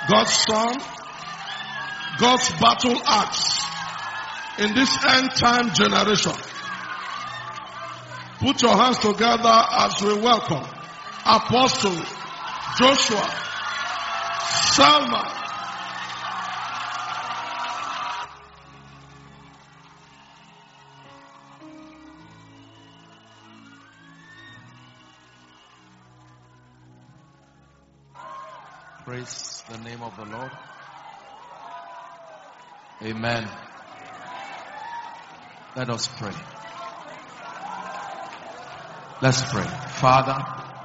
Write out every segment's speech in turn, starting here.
God's son, God's battle axe in this end time generation. Put your hands together as we welcome Apostle Joshua Selman. Praise the name of the Lord. Amen. Let us pray. Let's pray. Father,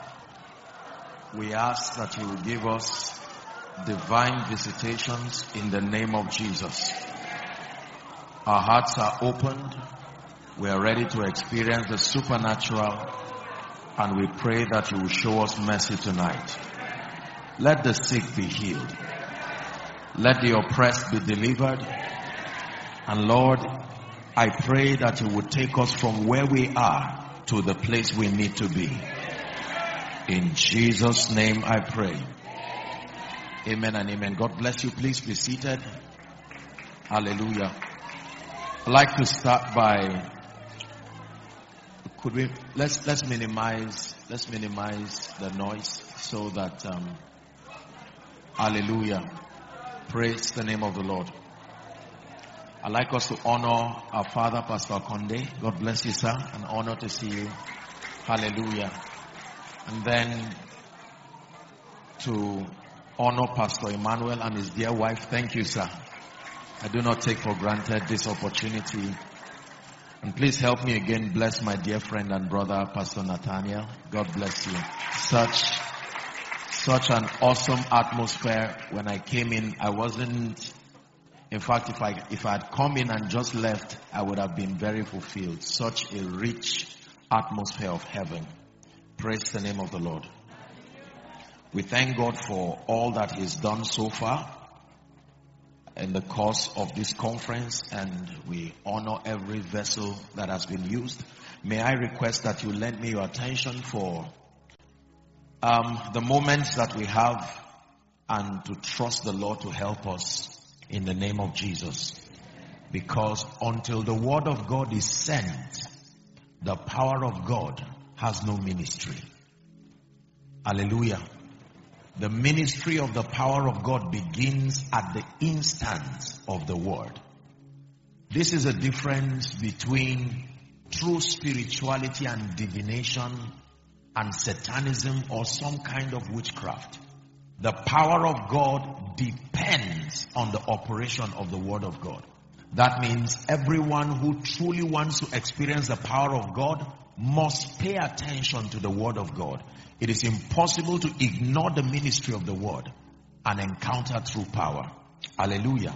we ask that you will give us divine visitations in the name of Jesus. Our hearts are opened. We are ready to experience the supernatural, and we pray that you will show us mercy tonight. Let the sick be healed. Let the oppressed be delivered. And Lord, I pray that you would take us from where we are to the place we need to be. In Jesus' name I pray. Amen and amen. God bless you. Please be seated. Hallelujah. I'd like to start by, let's minimize the noise so that hallelujah. Praise the name of the Lord. I'd like us to honor our father, Pastor Conde. God bless you, sir. An honor to see you. Hallelujah. And then to honor Pastor Emmanuel and his dear wife. Thank you, sir. I do not take for granted this opportunity. And please help me again bless my dear friend and brother, Pastor Nathaniel. God bless you. Such an awesome atmosphere. When I came in, in fact, if I had come in and just left, I would have been very fulfilled. Such a rich atmosphere of heaven. Praise the name of the Lord. We thank God for all that He's done so far in the course of this conference, and we honor every vessel that has been used. May I request that you lend me your attention for the moments that we have, and to trust the Lord to help us in the name of Jesus. Because until the word of God is sent, the power of God has no ministry. Hallelujah. The ministry of the power of God begins at the instant of the word. This is a difference between true spirituality and divination and satanism or some kind of witchcraft. The power of God depends on the operation of the word of God. That means everyone who truly wants to experience the power of God must pay attention to the word of God. It is impossible to ignore the ministry of the word and encounter true power. Hallelujah.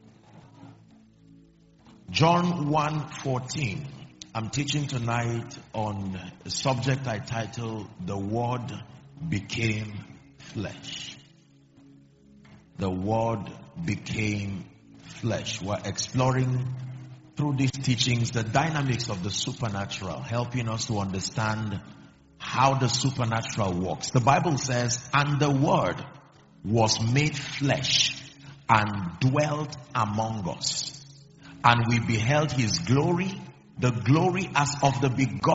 John 1:14. I'm teaching tonight on a subject I titled, The Word Became Flesh. The Word became flesh. We're exploring through these teachings the dynamics of the supernatural, helping us to understand how the supernatural works. The Bible says, and the Word was made flesh and dwelt among us. And we beheld His glory, the glory as of the begotten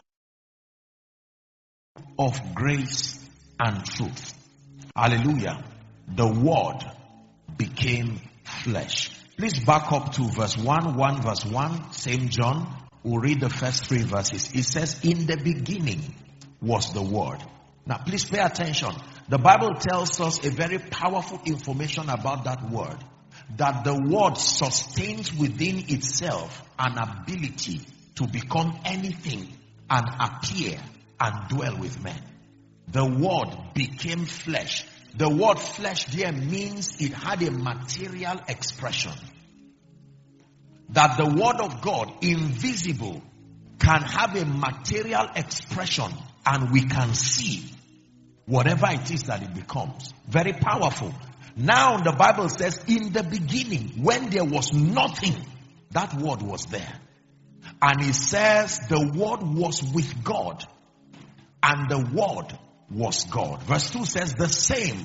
of grace and truth. Hallelujah. The Word became flesh. Please back up to verse 1 verse 1, same John. We'll read the first 3 verses. It says, in the beginning was the Word. Now please pay attention. The Bible tells us a very powerful information about that Word. That the Word sustains within itself an ability to become anything and appear and dwell with men. The Word became flesh. The word flesh there means it had a material expression. That the word of God, invisible, can have a material expression and we can see whatever it is that it becomes. Very powerful. Now the Bible says, in the beginning, when there was nothing, that word was there. And it says the word was with God and the word was God. Verse 2 says the same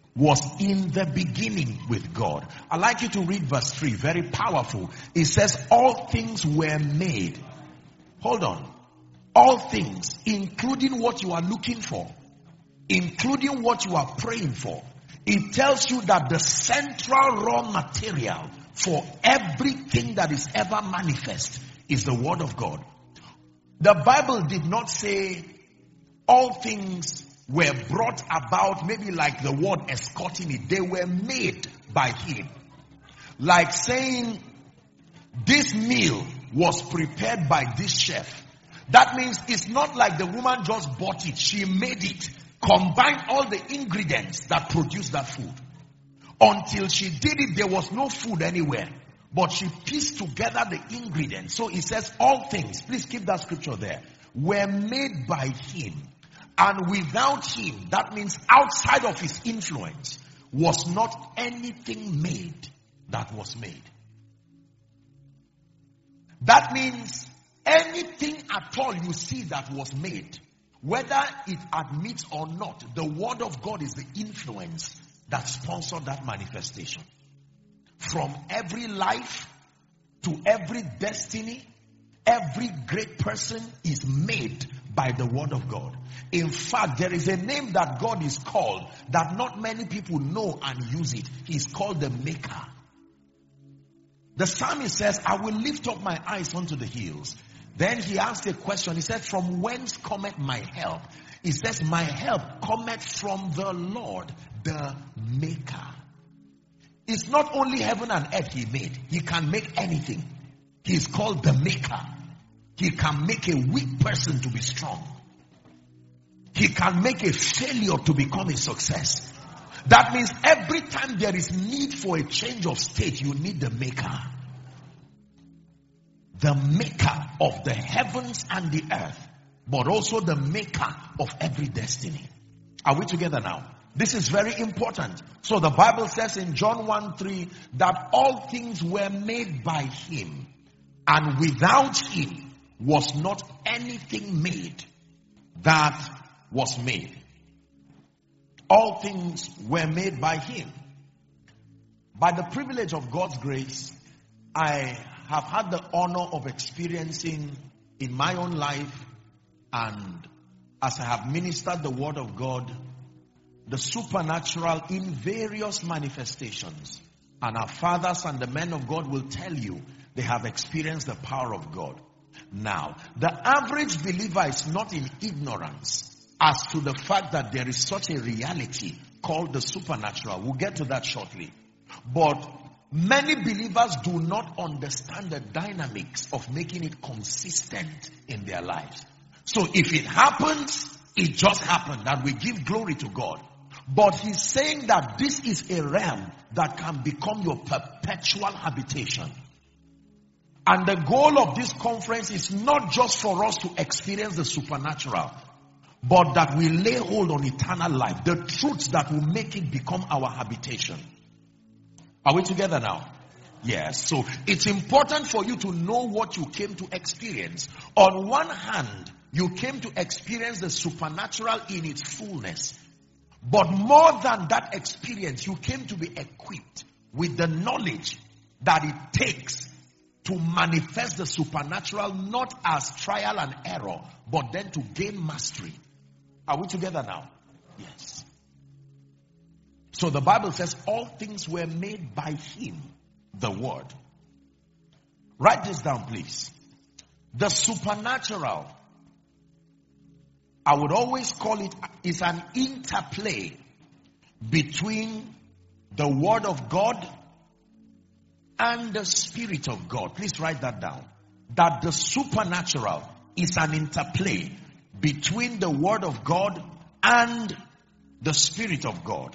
was in the beginning with God. I'd like you to read verse 3, very powerful. It says, all things were made. Hold on. All things, including what you are looking for, including what you are praying for. It tells you that the central raw material for everything that is ever manifest is the word of God. The Bible did not say all things were brought about, maybe like the word escorting it. They were made by him. Like saying, this meal was prepared by this chef. That means it's not like the woman just bought it. She made it. Combined all the ingredients that produced that food. Until she did it, there was no food anywhere. But she pieced together the ingredients. So it says all things, please keep that scripture there, were made by him. And without him, that means outside of his influence, was not anything made that was made. That means anything at all you see that was made, whether it admits or not, the word of God is the influence that sponsored that manifestation. From every life to every destiny, every great person is made by the word of God. In fact, there is a name that God is called that not many people know and use it. He's called the Maker. The psalmist says, I will lift up my eyes unto the hills. Then he asked a question. He said, from whence cometh my help? He says, my help cometh from the Lord, the Maker. It's not only heaven and earth he made. He can make anything. He is called the Maker. He can make a weak person to be strong. He can make a failure to become a success. That means every time there is need for a change of state, you need the Maker. The Maker of the heavens and the earth, but also the Maker of every destiny. Are we together now? This is very important. So the Bible says in John 1:3 that all things were made by him, and without him was not anything made that was made. All things were made by him. By the privilege of God's grace, I have had the honor of experiencing in my own life, and as I have ministered the word of God, the supernatural in various manifestations. And our fathers and the men of God will tell you they have experienced the power of God. Now, the average believer is not in ignorance as to the fact that there is such a reality called the supernatural. We'll get to that shortly. But many believers do not understand the dynamics of making it consistent in their lives. So if it happens, it just happened, and we give glory to God. But he's saying that this is a realm that can become your perpetual habitation. And the goal of this conference is not just for us to experience the supernatural, but that we lay hold on eternal life, the truths that will make it become our habitation. Are we together now? Yes. So it's important for you to know what you came to experience. On one hand, you came to experience the supernatural in its fullness. But more than that experience, you came to be equipped with the knowledge that it takes to manifest the supernatural, not as trial and error, but then to gain mastery. Are we together now? Yes. So the Bible says all things were made by him, the word. Write this down, please. The supernatural, I would always call it, is an interplay between the word of God and the Spirit of God. Please write that down. That the supernatural is an interplay between the word of God and the Spirit of God.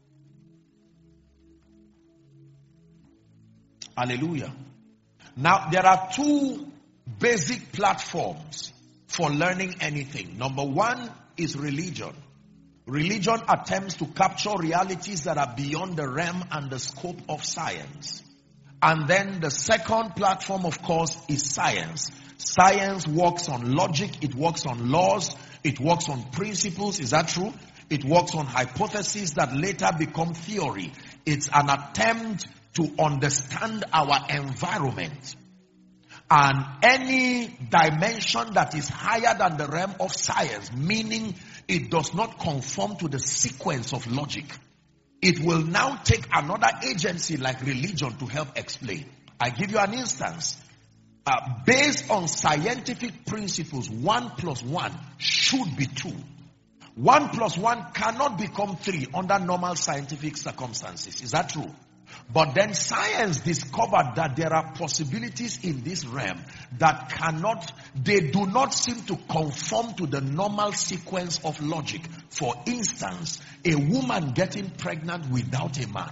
Hallelujah. Now, there are two basic platforms for learning anything. Number one is religion. Religion attempts to capture realities that are beyond the realm and the scope of science. And then the second platform, of course, is science. Science works on logic, it works on laws, it works on principles. Is that true? It works on hypotheses that later become theory. It's an attempt to understand our environment. And any dimension that is higher than the realm of science, meaning it does not conform to the sequence of logic, it will now take another agency like religion to help explain. I give you an instance. Based on scientific principles, 1 plus 1 should be 2. 1 plus 1 cannot become 3 under normal scientific circumstances. Is that true? But then science discovered that there are possibilities in this realm that they do not seem to conform to the normal sequence of logic. For instance, a woman getting pregnant without a man.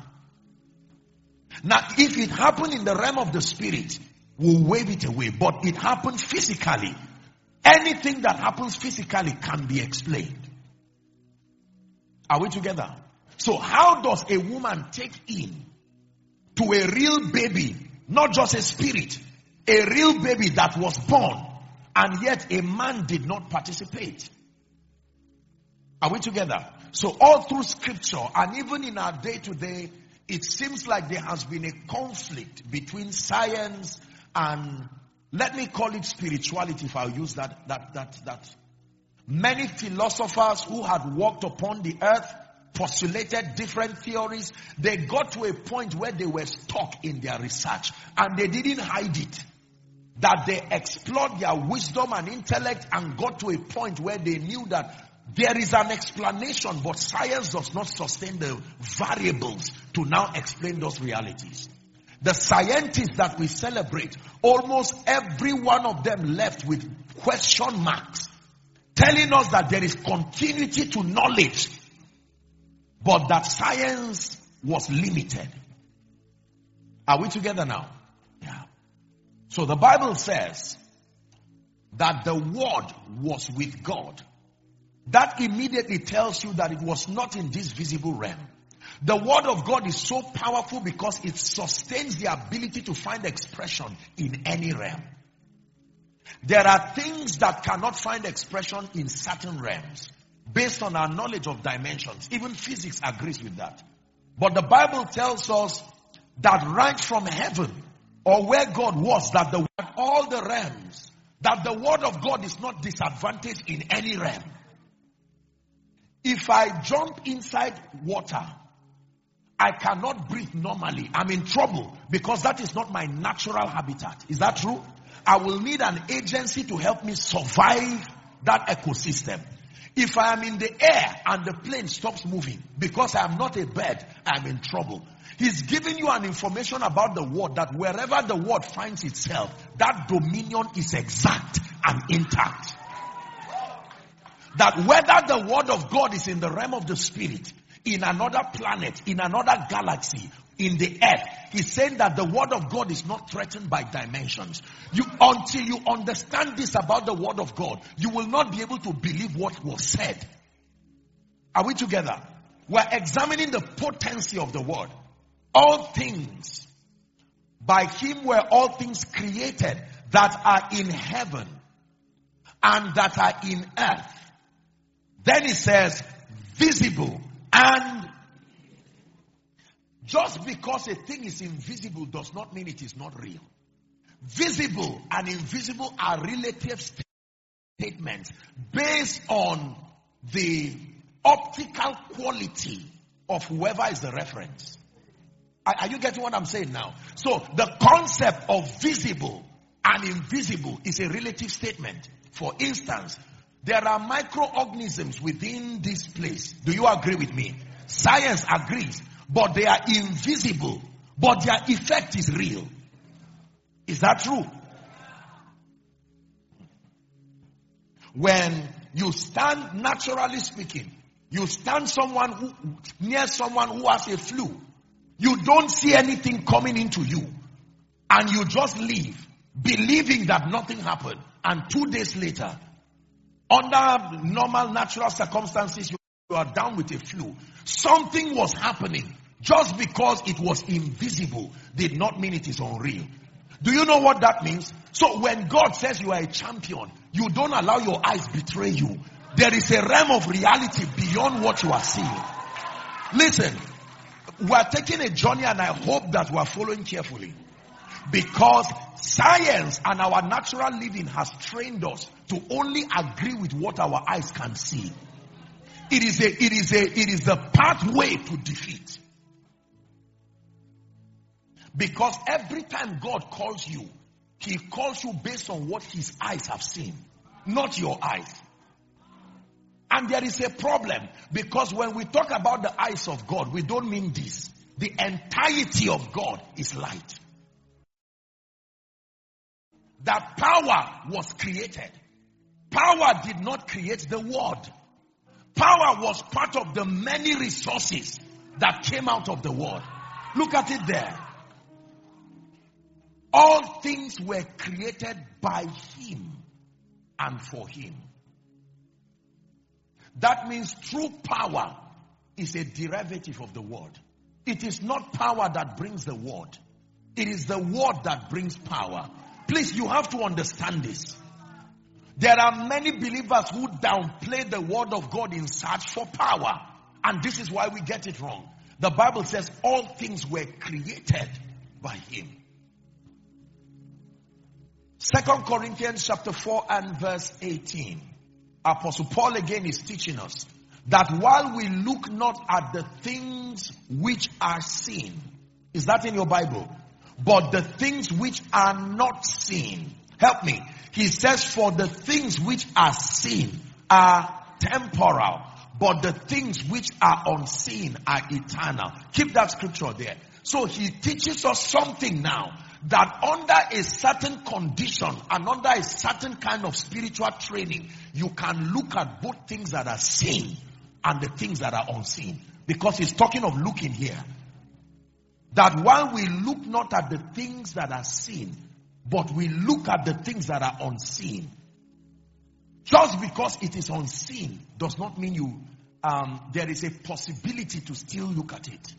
Now, if it happened in the realm of the spirit, we'll wave it away. But it happened physically. Anything that happens physically can be explained. Are we together? So how does a woman take in to a real baby, not just a spirit, a real baby that was born, and yet a man did not participate? Are we together? So all through scripture, and even in our day-to-day, it seems like there has been a conflict between science and, let me call it spirituality, if I'll use that. Many philosophers who had walked upon the earth postulated different theories. They got to a point where they were stuck in their research, and they didn't hide it. That they explored their wisdom and intellect and got to a point where they knew that there is an explanation, but science does not sustain the variables to now explain those realities. The scientists that we celebrate, almost every one of them left with question marks, telling us that there is continuity to knowledge, but that science was limited. Are we together now? Yeah. So the Bible says that the Word was with God. That immediately tells you that it was not in this visible realm. The Word of God is so powerful because it sustains the ability to find expression in any realm. There are things that cannot find expression in certain realms based on our knowledge of dimensions. Even physics agrees with that. But the Bible tells us that right from heaven, or where God was, that all the realms, that the Word of God is not disadvantaged in any realm. If I jump inside water, I cannot breathe normally. I'm in trouble because that is not my natural habitat. Is that true? I will need an agency to help me survive that ecosystem. If I am in the air and the plane stops moving because I am not a bird, I am in trouble. He's giving you an information about the word, that wherever the word finds itself, that dominion is exact and intact. That whether the word of God is in the realm of the spirit, in another planet, in another galaxy, in the earth, he's saying that the word of God is not threatened by dimensions. Until you understand this about the word of God, you will not be able to believe what was said. Are we together? We're examining the potency of the word. All things, by him were all things created that are in heaven and that are in earth. Then he says, visible and just because a thing is invisible does not mean it is not real. Visible and invisible are relative statements based on the optical quality of whoever is the reference. Are you getting what I'm saying now? So the concept of visible and invisible is a relative statement. For instance, there are microorganisms within this place. Do you agree with me? Science agrees. But they are invisible. But their effect is real. Is that true? When you stand, naturally speaking, you stand near someone who has a flu. You don't see anything coming into you. And you just leave, believing that nothing happened. And 2 days later, under normal natural circumstances, you are down with a flu. Something was happening. Just because it was invisible did not mean it is unreal. Do you know what that means? So when God says you are a champion, you don't allow your eyes betray you. There is a realm of reality beyond what you are seeing. Listen, we are taking a journey and I hope that we are following carefully. Because science and our natural living has trained us to only agree with what our eyes can see. It is a pathway to defeat. Because every time God calls you, He calls you based on what His eyes have seen, not your eyes. And there is a problem, because when we talk about the eyes of God, we don't mean this. The entirety of God is light. That power was created. Power did not create the word. Power was part of the many resources that came out of the word. Look at it there. All things were created by Him and for Him. That means true power is a derivative of the word. It is not power that brings the word. It is the word that brings power. Please, you have to understand this. There are many believers who downplay the word of God in search for power. And this is why we get it wrong. The Bible says all things were created by Him. 2 Corinthians chapter 4 and verse 18. Apostle Paul again is teaching us that while we look not at the things which are seen. Is that in your Bible? But the things which are not seen. Help me. He says, for the things which are seen are temporal, but the things which are unseen are eternal. Keep that scripture there. So he teaches us something now, that under a certain condition and under a certain kind of spiritual training, you can look at both things that are seen and the things that are unseen. Because he's talking of looking here. That while we look not at the things that are seen, but we look at the things that are unseen. Just because it is unseen does not mean there is a possibility to still look at it.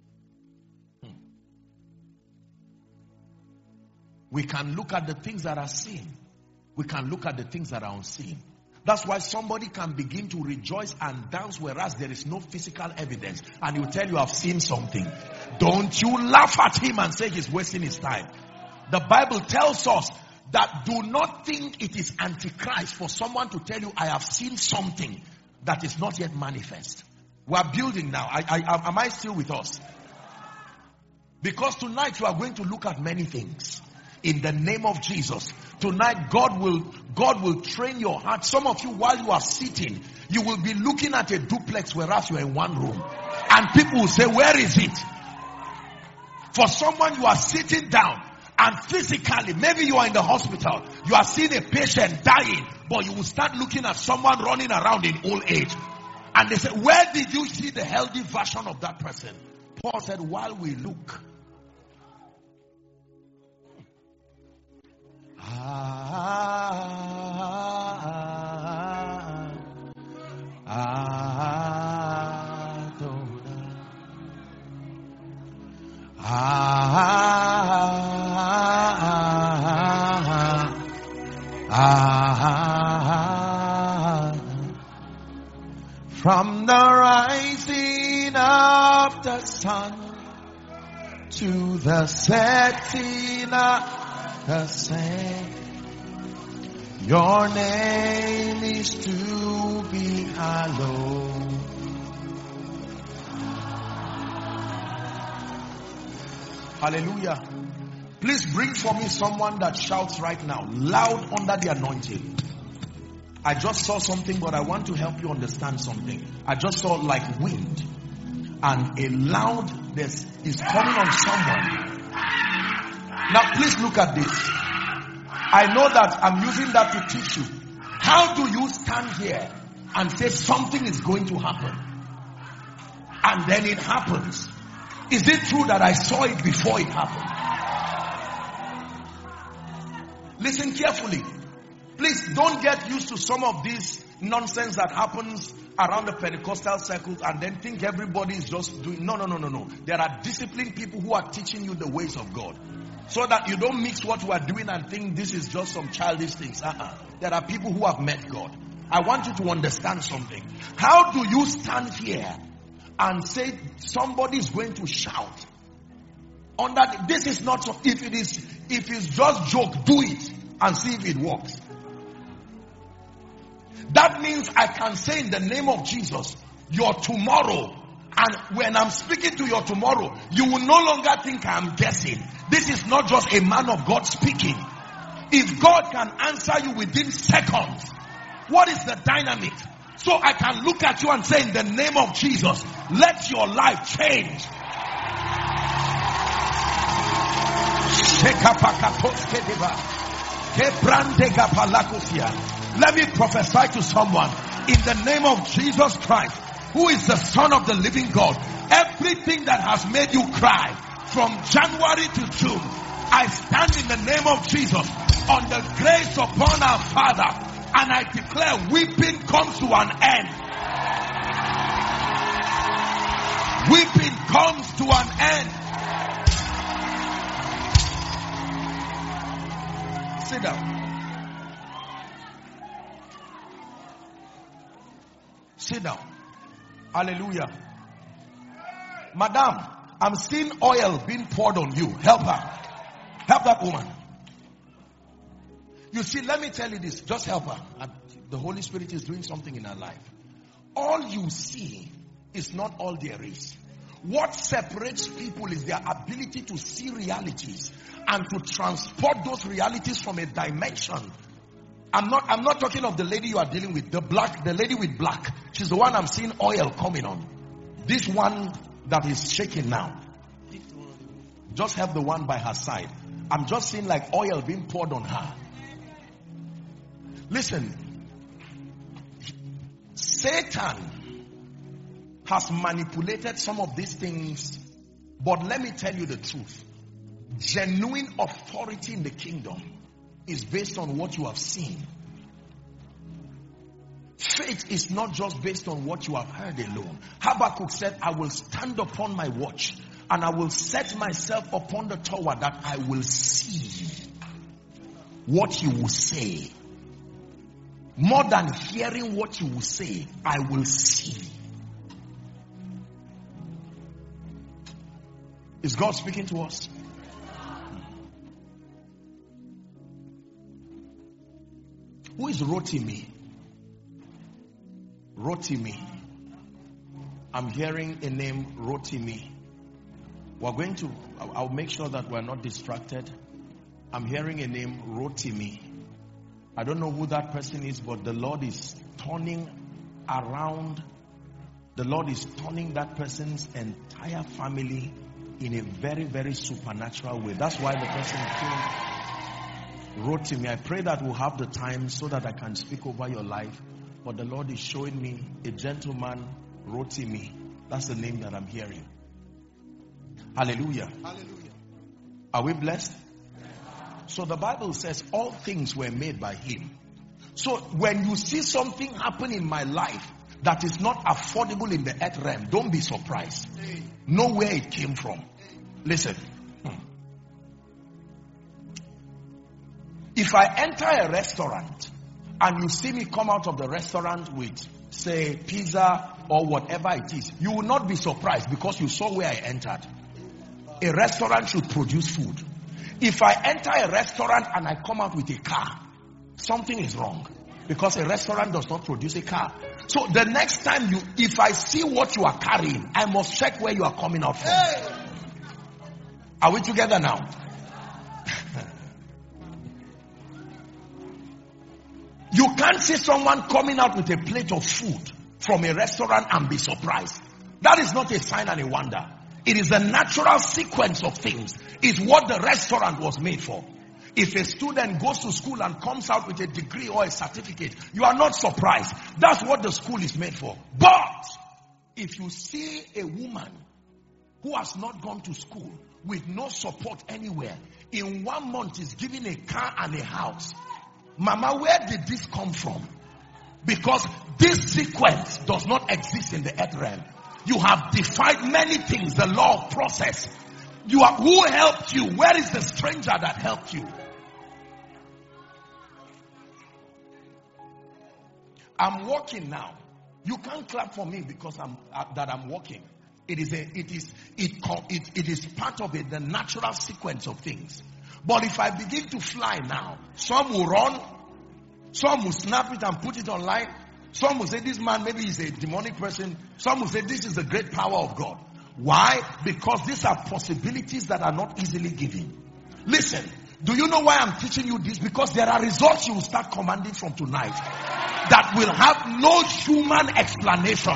We can look at the things that are seen. We can look at the things that are unseen. That's why somebody can begin to rejoice and dance whereas there is no physical evidence. And he will tell you, I've seen something. Don't you laugh at him and say he's wasting his time. The Bible tells us that do not think it is antichrist for someone to tell you, I have seen something that is not yet manifest. We are building now. Am I still with us? Because tonight you are going to look at many things. In the name of Jesus. Tonight God will train your heart. Some of you, while you are sitting, you will be looking at a duplex whereas you are in one room. And people will say, where is it? For someone, you are sitting down and physically, maybe you are in the hospital, you are seeing a patient dying, but you will start looking at someone running around in old age. And they say, where did you see the healthy version of that person? Paul said, while we look. From the rising of the sun to the setting of the same, your name is to be hallowed. Hallelujah. Please bring for me someone that shouts right now, loud under the anointing. I just saw something, but I want to help you understand something. I just saw like wind, and a loudness is coming on someone. Now please look at this. I know that I'm using that to teach you. How do you stand here and say something is going to happen, and then it happens? Is it true that I saw it before it happened? Listen carefully. Please don't get used to some of this nonsense that happens around the Pentecostal circles and then think everybody is just doing. No. There are disciplined people who are teaching you the ways of God. So that you don't mix what we are doing and think this is just some childish things. There are people who have met God. I want you to understand something. How do you stand here and say somebody is going to shout? This is not so. If it's just joke, do it and see if it works. That means I can say in the name of Jesus, your tomorrow. And when I'm speaking to your tomorrow, you will no longer think I'm guessing. This is not just a man of God speaking. If God can answer you within seconds, what is the dynamic? So I can look at you and say, in the name of Jesus, let your life change. Let me prophesy to someone in the name of Jesus Christ, who is the Son of the living God. Everything that has made you cry from January to June, I stand in the name of Jesus on the grace upon our Father, and I declare weeping comes to an end. Weeping comes to an end. Sit down. Sit down. Hallelujah. Madam, I'm seeing oil being poured on you. Help her. Help that woman. You see, let me tell you this. Just help her. The Holy Spirit is doing something in her life. All you see is not all there is. What separates people is their ability to see realities and to transport those realities from a dimension. I'm not talking of the lady you are dealing with, the lady with black. She's the one I'm seeing oil coming on. This one that is shaking now. Just have the one by her side. I'm just seeing like oil being poured on her. Listen, Satan has manipulated some of these things, but let me tell you the truth. Genuine authority in the kingdom is based on what you have seen. Faith is not just based on what you have heard alone. Habakkuk said, I will stand upon my watch and I will set myself upon the tower that I will see what you will say. More than hearing what you will say, I will see. Is God speaking to us? Who is Rotimi? Rotimi. I'm hearing a name, Rotimi. We're going to, I'll make sure that we're not distracted. I'm hearing a name, Rotimi. I don't know who that person is, but the Lord is turning around. The Lord is turning that person's entire family in a very, very supernatural way. That's why the person wrote to me. I pray that we'll have the time so that I can speak over your life. But the Lord is showing me a gentleman wrote to me. That's the name that I'm hearing. Hallelujah. Hallelujah. Are we blessed? So the Bible says all things were made by him. So when you see something happen in my life that is not affordable in the earth realm, don't be surprised. Know where it came from. Listen. If I enter a restaurant and you see me come out of the restaurant with, say, pizza or whatever it is, you will not be surprised because you saw where I entered. A restaurant should produce food. If I enter a restaurant and I come out with a car, something is wrong because a restaurant does not produce a car. So the next time if I see what you are carrying, I must check where you are coming out from. Hey! Are we together now? You can't see someone coming out with a plate of food from a restaurant and be surprised. That is not a sign and a wonder. It is a natural sequence of things. It's what the restaurant was made for. If a student goes to school and comes out with a degree or a certificate, you are not surprised. That's what the school is made for. But if you see a woman who has not gone to school with no support anywhere, in 1 month is given a car and a house, Mama, where did this come from? Because this sequence does not exist in the earth realm. You have defied many things, the law of process. Who helped you? Where is the stranger that helped you? I'm walking now. You can't clap for me because I'm walking. It is part of it, the natural sequence of things. But if I begin to fly now, some will run, some will snap it and put it online. Some will say this man maybe is a demonic person. Some will say this is the great power of God. Why? Because these are possibilities that are not easily given. Listen, do you know why I'm teaching you this? Because there are results you will start commanding from tonight that will have no human explanation.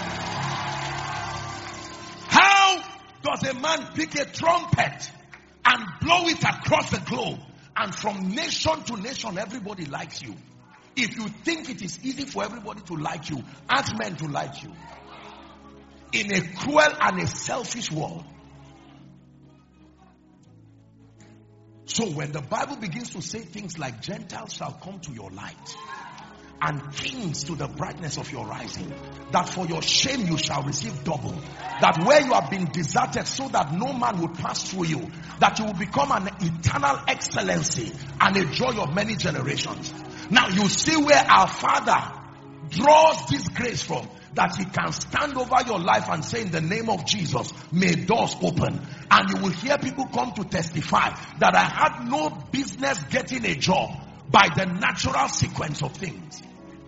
How does a man pick a trumpet and blow it across the globe, and from nation to nation everybody likes you? If you think it is easy for everybody to like you, ask men to like you. In a cruel and a selfish world. So when the Bible begins to say things like Gentiles shall come to your light and kings to the brightness of your rising, that for your shame you shall receive double, that where you have been deserted so that no man will pass through you, that you will become an eternal excellency and a joy of many generations. Now you see where our Father draws this grace from, that he can stand over your life and say, in the name of Jesus, may doors open. And you will hear people come to testify that I had no business getting a job by the natural sequence of things.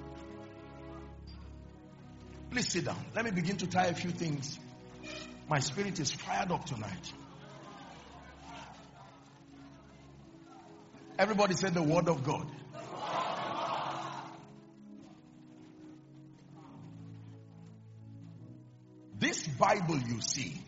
Please sit down. Let me begin to tie a few things. My spirit is fired up tonight. Everybody said the word of God. This Bible you see,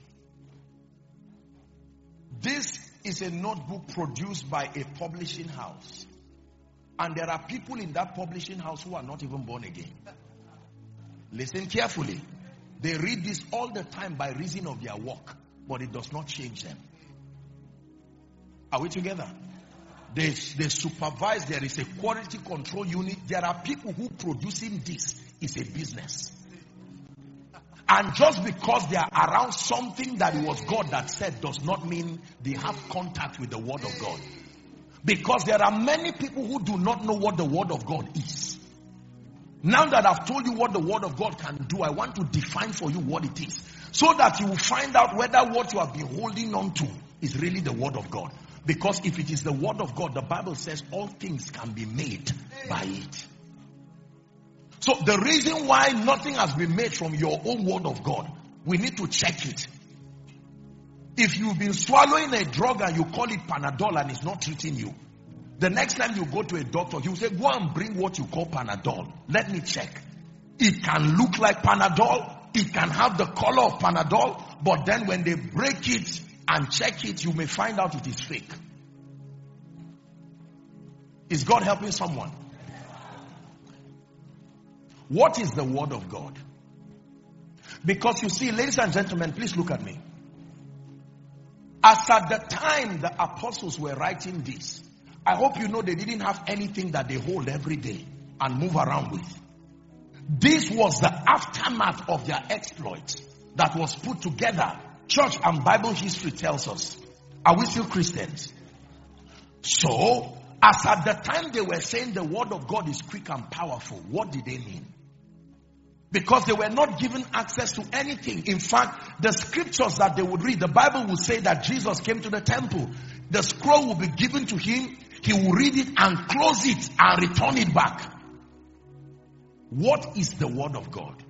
this is a notebook produced by a publishing house. And there are people in that publishing house who are not even born again. Listen carefully. They read this all the time by reason of their work, but it does not change them. Are we together? They supervise. There is a quality control unit. There are people who producing this is a business. And just because they are around something that it was God that said does not mean they have contact with the word of God. Because there are many people who do not know what the word of God is. Now that I've told you what the word of God can do, I want to define for you what it is, so that you will find out whether what you have been holding on to is really the word of God. Because if it is the word of God, the Bible says all things can be made by it. So the reason why nothing has been made from your own word of God, we need to check it. If you've been swallowing a drug and you call it Panadol and it's not treating you, the next time you go to a doctor, he will say, go and bring what you call Panadol. Let me check. It can look like Panadol. It can have the color of Panadol. But then when they break it and check it, you may find out it is fake. Is God helping someone? What is the word of God? Because you see, ladies and gentlemen, please look at me. As at the time the apostles were writing this, I hope you know they didn't have anything that they hold every day and move around with. This was the aftermath of their exploits that was put together. Church and Bible history tells us. Are we still Christians? So, as at the time they were saying the word of God is quick and powerful, what did they mean? Because they were not given access to anything. In fact, the scriptures that they would read, the Bible would say that Jesus came to the temple. The scroll will be given to him. He will read it and close it and return it back. What is the word of God?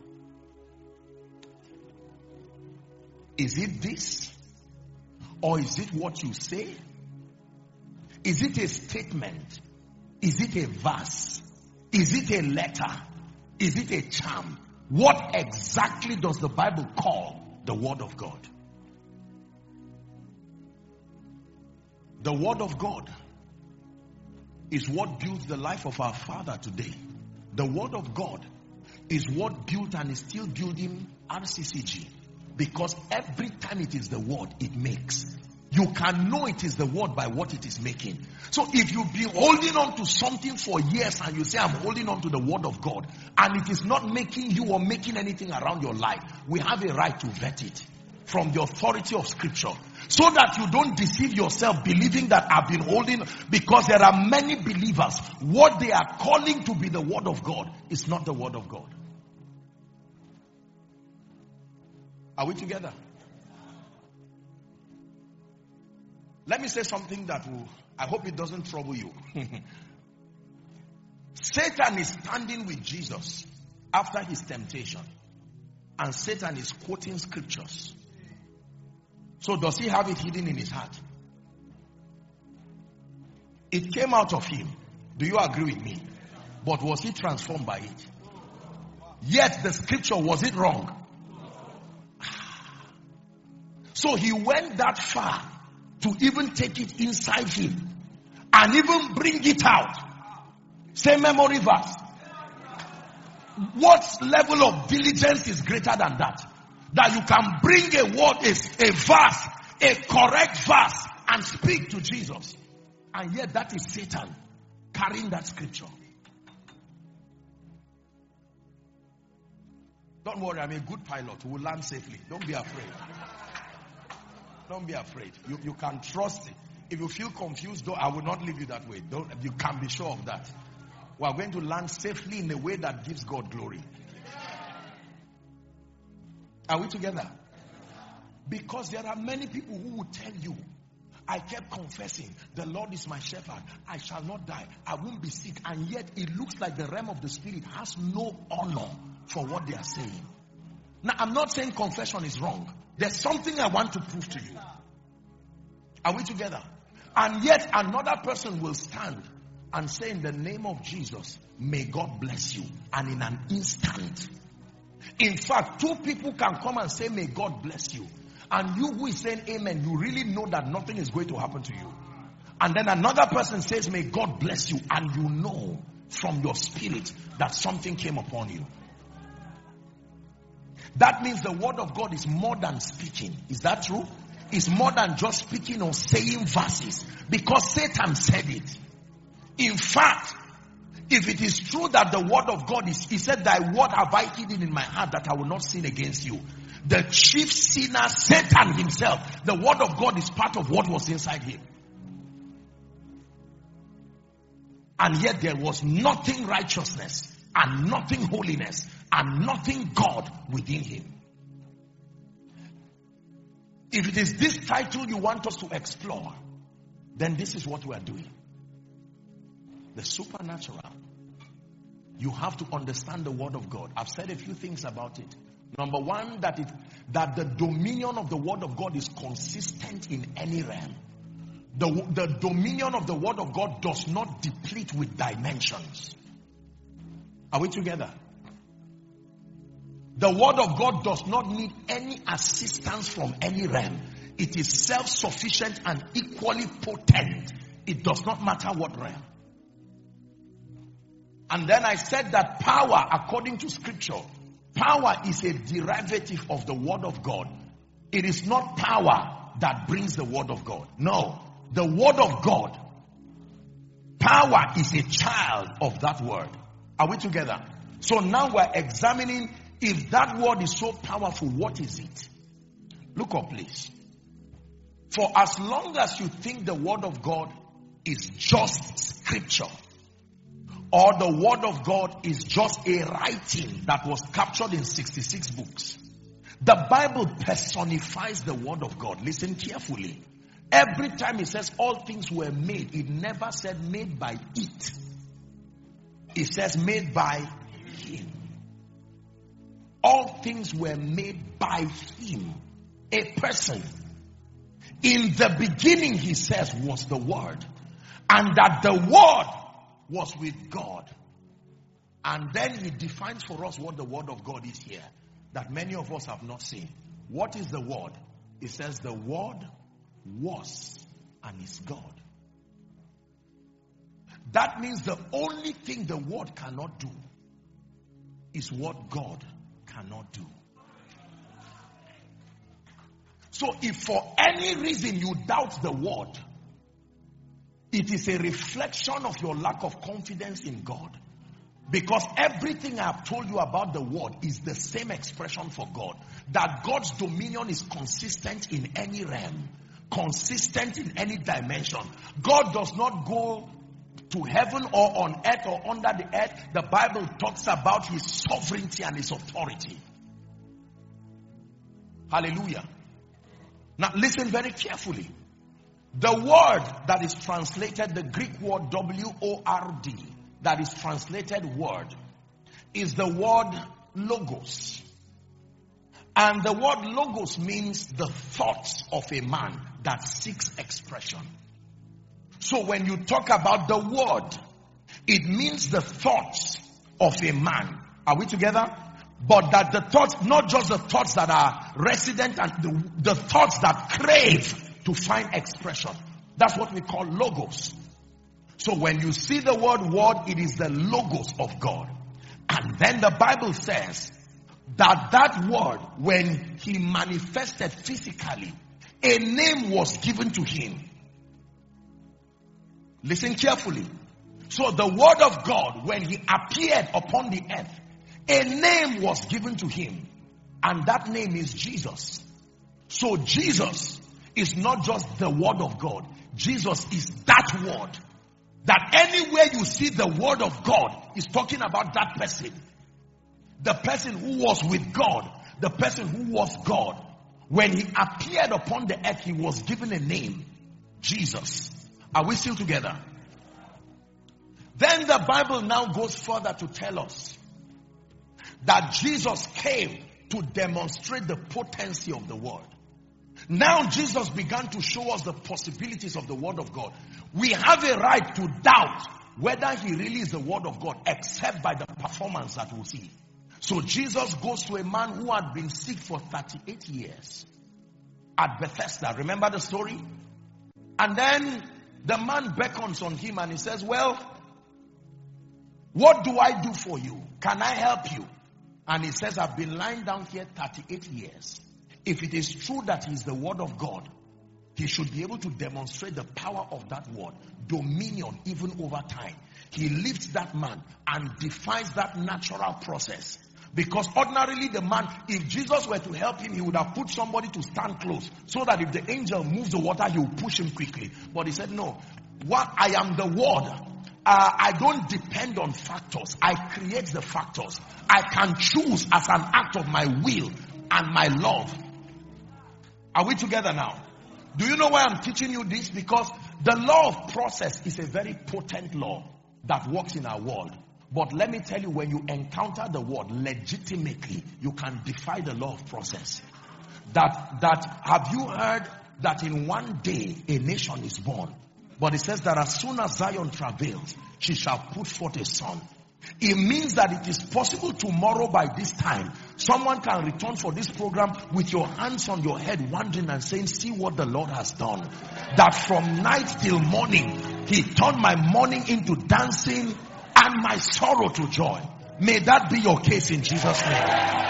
Is it this? Or is it what you say? Is it a statement? Is it a verse? Is it a letter? Is it a charm? What exactly does the Bible call the word of God? The word of God is what builds the life of our Father today. The word of God is what built and is still building RCCG. Because every time it is the word, it makes. You can know it is the word by what it is making. So if you've been holding on to something for years and you say, I'm holding on to the word of God, and it is not making you or making anything around your life, we have a right to vet it from the authority of scripture. So that you don't deceive yourself believing that I've been holding, because there are many believers, what they are calling to be the word of God is not the word of God. Are we together? Let me say something that will, I hope it doesn't trouble you. Satan is standing with Jesus after his temptation, and Satan is quoting scriptures. So does he have it hidden in his heart? It came out of him. Do you agree with me? But was he transformed by it? Yet the scripture, was it wrong? So he went that far to even take it inside him and even bring it out. Say memory verse. What level of diligence is greater than that? That you can bring a word, a verse, a correct verse, and speak to Jesus. And yet that is Satan carrying that scripture. Don't worry, I'm a good pilot who will land safely. Don't be afraid. Don't be afraid. You can trust it. If you feel confused, though, I will not leave you that way. You can be sure of that. We are going to land safely in a way that gives God glory. Are we together? Because there are many people who will tell you, I kept confessing, the Lord is my shepherd, I shall not die, I won't be sick, and yet it looks like the realm of the spirit has no honor for what they are saying. Now, I'm not saying confession is wrong. There's something I want to prove to you. Are we together? And yet another person will stand and say, in the name of Jesus, may God bless you. And in an instant, in fact, two people can come and say, may God bless you. And you who is saying amen, you really know that nothing is going to happen to you. And then another person says, may God bless you. And you know from your spirit that something came upon you. That means the word of God is more than speaking. Is that true? It's more than just speaking or saying verses. Because Satan said it. In fact, if it is true that the word of God is, he said, thy word have I hidden in my heart that I will not sin against you. The chief sinner, Satan himself, the word of God is part of what was inside him. And yet there was nothing righteousness and nothing holiness and nothing God within him. If it is this title you want us to explore, then this is what we are doing. The supernatural. You have to understand the word of God. I've said a few things about it. Number one, that the dominion of the word of God is consistent in any realm. The dominion of the word of God does not deplete with dimensions. Are we together? The word of God does not need any assistance from any realm. It is self-sufficient and equally potent. It does not matter what realm. And then I said that power, according to scripture, power is a derivative of the word of God. It is not power that brings the word of God. No, the word of God, power is a child of that word. Are we together? So now we're examining, if that word is so powerful, what is it? Look up, please. For as long as you think the word of God is just scripture, or the word of God is just a writing that was captured in 66 books, the Bible personifies the word of God. Listen carefully. Every time it says all things were made, it never said made by it. It says made by him. All things were made by him, a person. In the beginning, he says, was the word, and that the word was with God. And then he defines for us what the word of God is here, that many of us have not seen. What is the word? It says the word was and is God. That means the only thing the word cannot do is what God cannot do. So if for any reason you doubt the word, it is a reflection of your lack of confidence in God. Because everything I have told you about the word is the same expression for God. That God's dominion is consistent in any realm. consistent in any dimension. God does not go to heaven or on earth or under the earth. The Bible talks about his sovereignty and his authority. Hallelujah. Now listen very carefully. The word that is translated, the Greek word W-O-R-D, that is translated word, is the word logos. And the word logos means the thoughts of a man that seeks expression. So when you talk about the word, it means the thoughts of a man. Are we together? But that the thoughts, not just the thoughts that are resident, and the thoughts that crave to find expression. That's what we call logos. So when you see the word, it is the logos of God. And then the Bible says that word, when he manifested physically, a name was given to him. Listen carefully. So the word of God, when he appeared upon the earth, a name was given to him. And that name is Jesus. So Jesus is not just the word of God. Jesus is that word. That anywhere you see the word of God is talking about that person. The person who was with God. The person who was God. When he appeared upon the earth, he was given a name. Jesus. Are we still together? Then the Bible now goes further to tell us that Jesus came to demonstrate the potency of the word. Now Jesus began to show us the possibilities of the word of God. We have a right to doubt whether he really is the word of God, except by the performance that we'll see. So Jesus goes to a man who had been sick for 38 years at Bethesda. Remember the story? And then the man beckons on him and he says, well, what do I do for you? Can I help you? And he says, I've been lying down here 38 years. If it is true that he is the word of God, he should be able to demonstrate the power of that word, dominion even over time. He lifts that man and defies that natural process. Because ordinarily the man, if Jesus were to help him, he would have put somebody to stand close so that if the angel moves the water, he will push him quickly. But he said, no, I am the word. I don't depend on factors. I create the factors. I can choose as an act of my will and my love. Are we together now? Do you know why I'm teaching you this? Because the law of process is a very potent law that works in our world. But let me tell you, when you encounter the word legitimately, you can defy the law of process. That have you heard that in one day a nation is born? But it says that as soon as Zion travails, she shall put forth a son. It means that it is possible tomorrow by this time, someone can return for this program with your hands on your head, wondering and saying, see what the Lord has done. That from night till morning, he turned my mourning into dancing and my sorrow to joy. May that be your case in Jesus' name.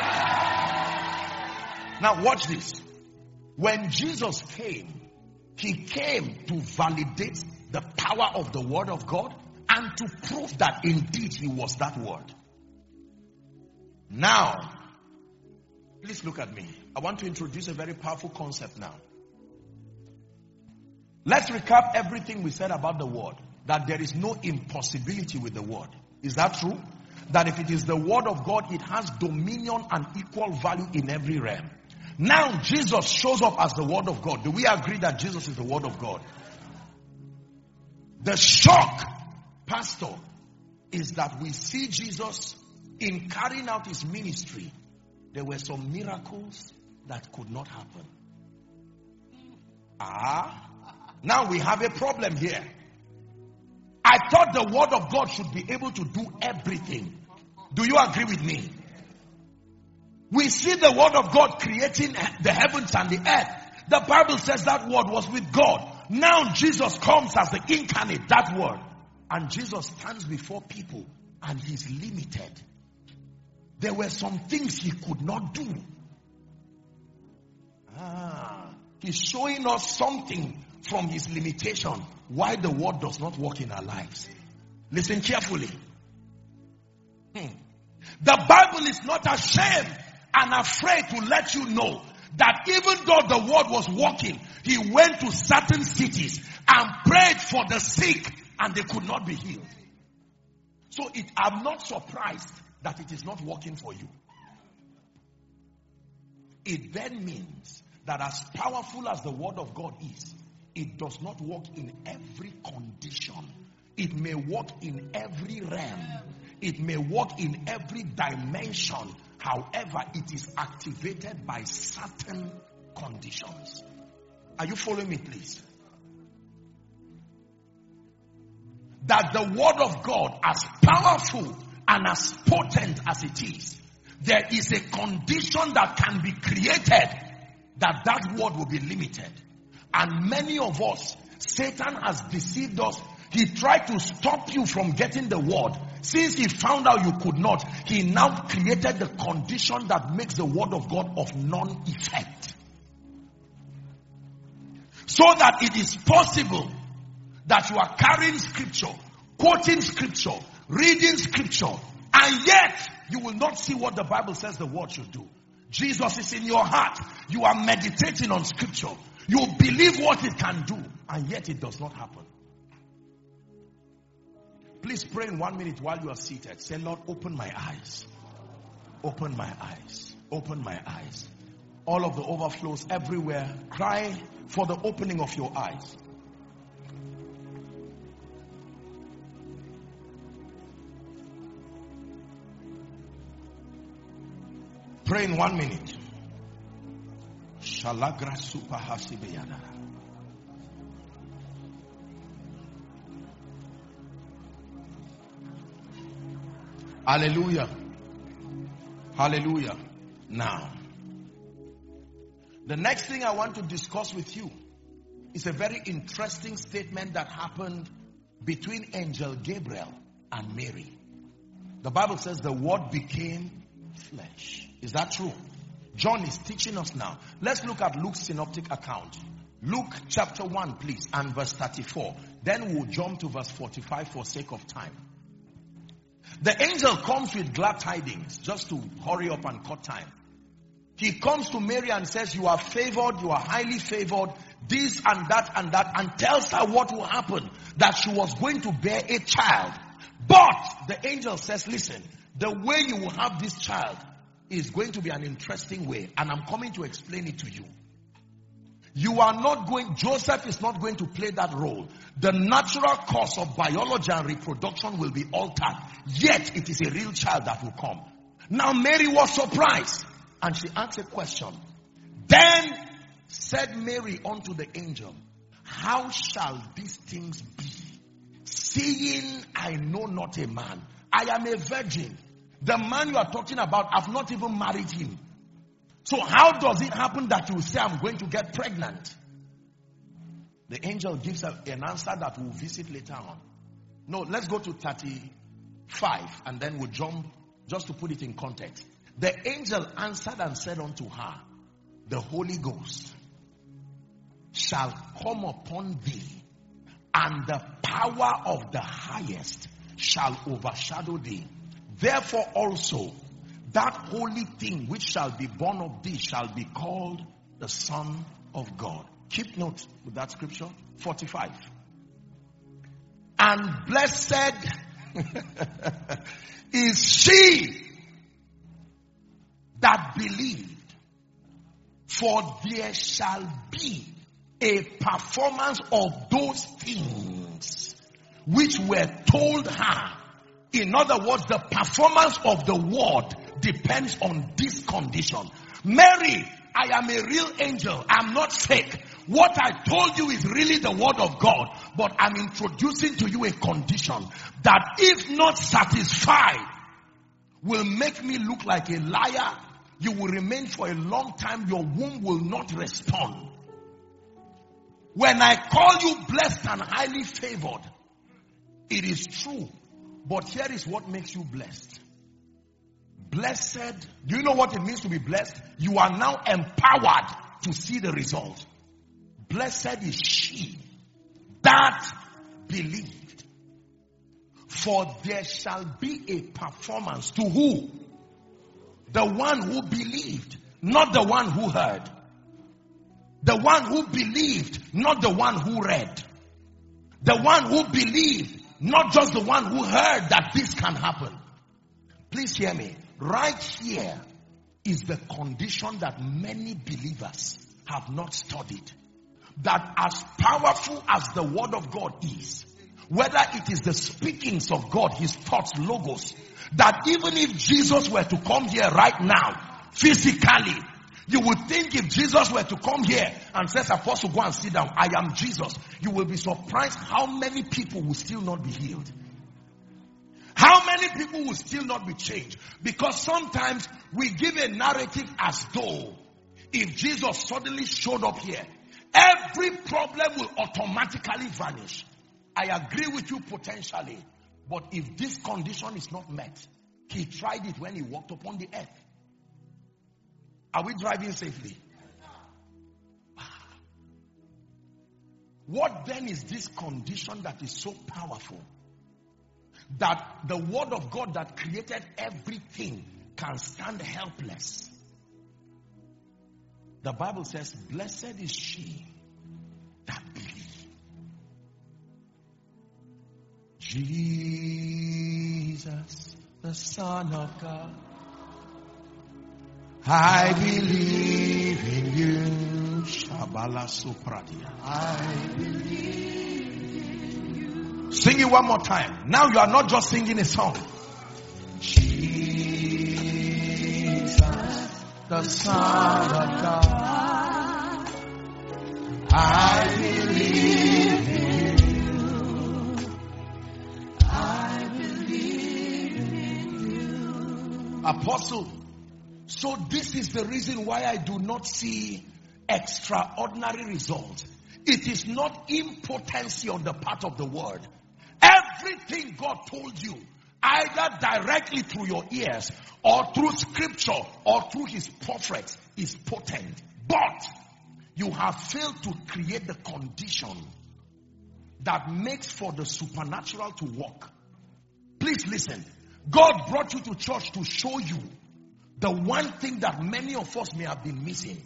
Now watch this. When Jesus came, he came to validate the power of the word of God and to prove that indeed he was that word. Now, please look at me. I want to introduce a very powerful concept now. Let's recap everything we said about the word. That there is no impossibility with the word. Is that true? That if it is the word of God, it has dominion and equal value in every realm. Now Jesus shows up as the word of God. Do we agree that Jesus is the word of God? The shock, Pastor, is that we see Jesus in carrying out his ministry. There were some miracles that could not happen. Now we have a problem here. I thought the word of God should be able to do everything. Do you agree with me? We see the word of God creating the heavens and the earth. The Bible says that word was with God. Now Jesus comes as the incarnate, that word. And Jesus stands before people and he's limited. There were some things he could not do. He's showing us something from his limitation. Why the word does not work in our lives. Listen carefully. The Bible is not ashamed and afraid to let you know that even though the word was working, He went to certain cities and prayed for the sick and they could not be healed. So I'm not surprised that it is not working for you. It then means that as powerful as the word of God is, it does not work in every condition. It may work in every realm. It may work in every dimension. However, it is activated by certain conditions. Are you following me, please? That the word of God, as powerful and as potent as it is, there is a condition that can be created that word will be limited. And many of us, Satan has deceived us. He tried to stop you from getting the word. Since he found out you could not, he now created the condition that makes the word of God of non-effect. So that it is possible that you are carrying scripture, quoting scripture, reading scripture, and yet you will not see what the Bible says the word should do. Jesus is in your heart. You are meditating on scripture. You believe what it can do, and yet it does not happen. Please pray in 1 minute while you are seated. Say, Lord, open my eyes. Open my eyes. Open my eyes. All of the overflows everywhere. Cry for the opening of your eyes. Pray in 1 minute. Shalagra supahasibeyada. Hallelujah. Hallelujah. Now, the next thing I want to discuss with you is a very interesting statement that happened between Angel Gabriel and Mary. The Bible says the word became flesh. Is that true? John is teaching us now. Let's look at Luke's synoptic account. Luke chapter 1, please, and verse 34. Then we'll jump to verse 45 for sake of time. The angel comes with glad tidings, just to hurry up and cut time. He comes to Mary and says, you are favored, you are highly favored, this and that, and tells her what will happen, that she was going to bear a child. But the angel says, listen, the way you will have this child is going to be an interesting way, and I'm coming to explain it to you. You are not going, Joseph is not going to play that role. The natural course of biology and reproduction will be altered. Yet it is a real child that will come. Now Mary was surprised, and she asked a question. Then said Mary unto the angel, how shall these things be, seeing I know not a man? I am a virgin. The man you are talking about, I've not even married him. So how does it happen that you say I'm going to get pregnant? The angel gives an answer that we'll visit later on. No, let's go to 35 and then we'll jump just to put it in context. The angel answered and said unto her, the Holy Ghost shall come upon thee, and the power of the highest shall overshadow thee. Therefore also, that holy thing which shall be born of thee shall be called the Son of God. Keep note with that scripture. 45. And blessed is she that believed, for there shall be a performance of those things which were told her. In other words, the performance of the word depends on this condition. Mary, I am a real angel. I'm not fake. What I told you is really the word of God. But I'm introducing to you a condition that if not satisfied will make me look like a liar. You will remain for a long time. Your womb will not respond. When I call you blessed and highly favored, it is true. But here is what makes you blessed. Blessed, do you know what it means to be blessed? You are now empowered to see the result. Blessed is she that believed, for there shall be a performance to who? The one who believed, not the one who heard. The one who believed, not the one who read. The one who believed, not just the one who heard that this can happen. Please hear me. Right here is the condition that many believers have not studied. That as powerful as the word of God is, whether it is the speakings of God, his thoughts, logos, that even if Jesus were to come here right now, physically, you would think if Jesus were to come here and says, Apostle, go and sit down, I am Jesus, you will be surprised how many people will still not be healed. How many people will still not be changed? Because sometimes we give a narrative as though if Jesus suddenly showed up here, every problem will automatically vanish. I agree with you potentially. But if this condition is not met, he tried it when he walked upon the earth. Are we driving safely? What then is this condition that is so powerful? That the word of God that created everything can stand helpless. The Bible says, blessed is she that believes. Jesus, the Son of God, I believe in you. Shabala Sopradia. I believe in you. Sing it one more time. Now you are not just singing a song. Jesus, the Son of God, I believe in you. I believe in you. Apostle, so this is the reason why I do not see extraordinary results. It is not impotency on the part of the word. Everything God told you, either directly through your ears or through scripture or through his prophets, is potent. But you have failed to create the condition that makes for the supernatural to work. Please listen. God brought you to church to show you the one thing that many of us may have been missing.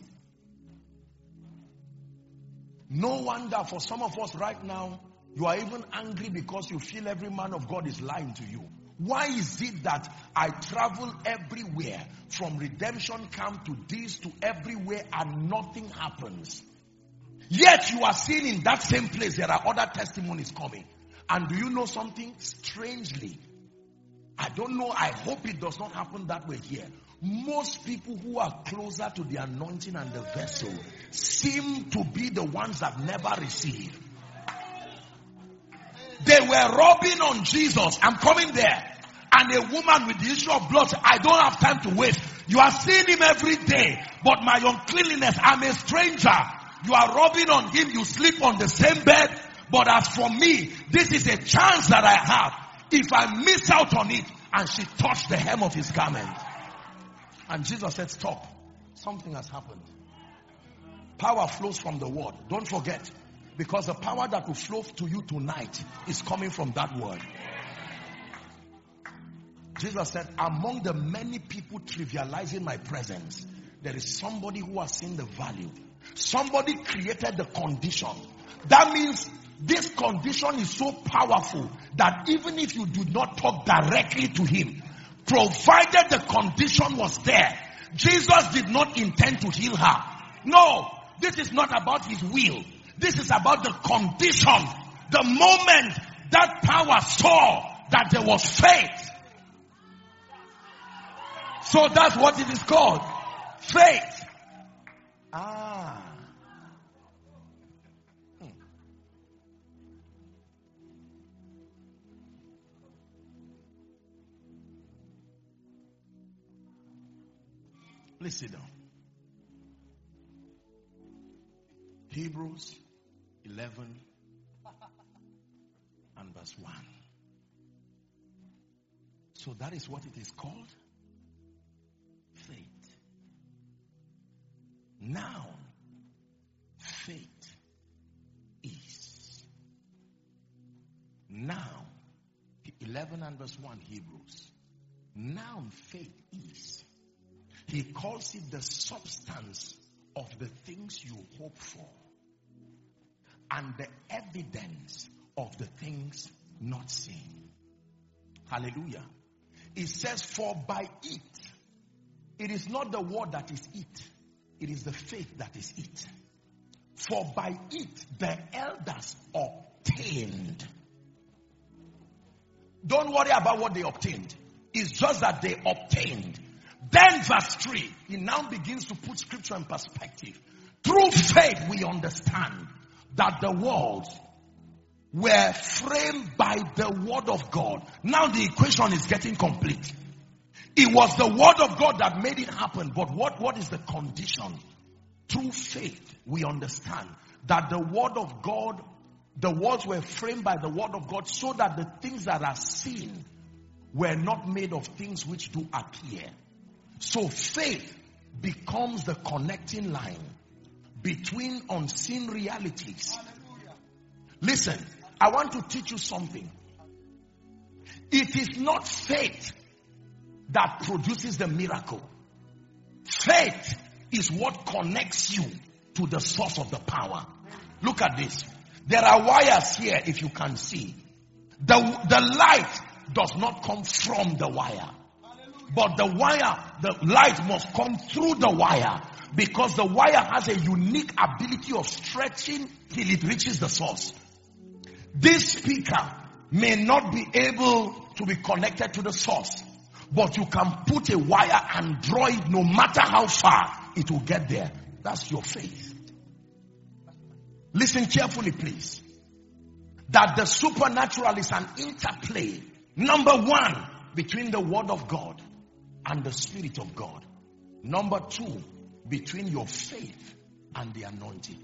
No wonder for some of us right now, you are even angry because you feel every man of God is lying to you. Why is it that I travel everywhere, from redemption camp to this to everywhere, and nothing happens? Yet you are seeing in that same place there are other testimonies coming. And do you know something? Strangely, I don't know, I hope it does not happen that way here. Most people who are closer to the anointing and the vessel seem to be the ones that never receive. They were robbing on Jesus. I'm coming there. And a woman with the issue of blood said, I don't have time to waste. You are seeing him every day. But my uncleanliness, I'm a stranger. You are robbing on him. You sleep on the same bed. But as for me, this is a chance that I have. If I miss out on it, and she touched the hem of his garment. And Jesus said, stop. Something has happened. Power flows from the word. Don't forget. Because the power that will flow to you tonight is coming from that word. Jesus said, among the many people trivializing my presence, there is somebody who has seen the value. Somebody created the condition. That means this condition is so powerful that even if you do not talk directly to him, provided the condition was there, Jesus did not intend to heal her. No, this is not about his will. This is about the condition. The moment that power saw that there was faith. So that's what it is called. Faith. Please sit down. Hebrews 11 and verse 1. So that is what it is called. Faith. Now, faith is. Now, 11 and verse 1, Hebrews. Now, faith is. He calls it the substance of the things you hope for, and the evidence of the things not seen. Hallelujah. It says, for by it is not the word that is it is the faith that is it. For by it the elders obtained. Don't worry about what they obtained. It's just that they obtained. Then verse 3, he now begins to put scripture in perspective. Through faith we understand that the worlds were framed by the word of God. Now the equation is getting complete. It was the word of God that made it happen. But what is the condition? Through faith we understand that the word of God, the worlds were framed by the word of God, so that the things that are seen were not made of things which do appear. So faith becomes the connecting line between unseen realities. Listen, I want to teach you something. It is not faith that produces the miracle. Faith is what connects you to the source of the power. Look at this. There are wires here, if you can see. The light does not come from the wire. But the light must come through the wire, because the wire has a unique ability of stretching till it reaches the source. This speaker may not be able to be connected to the source, but you can put a wire and draw it. No matter how far, it will get there. That's your faith. Listen carefully, please. That the supernatural is an interplay, number one, between the word of God and the Spirit of God. Number two, between your faith and the anointing.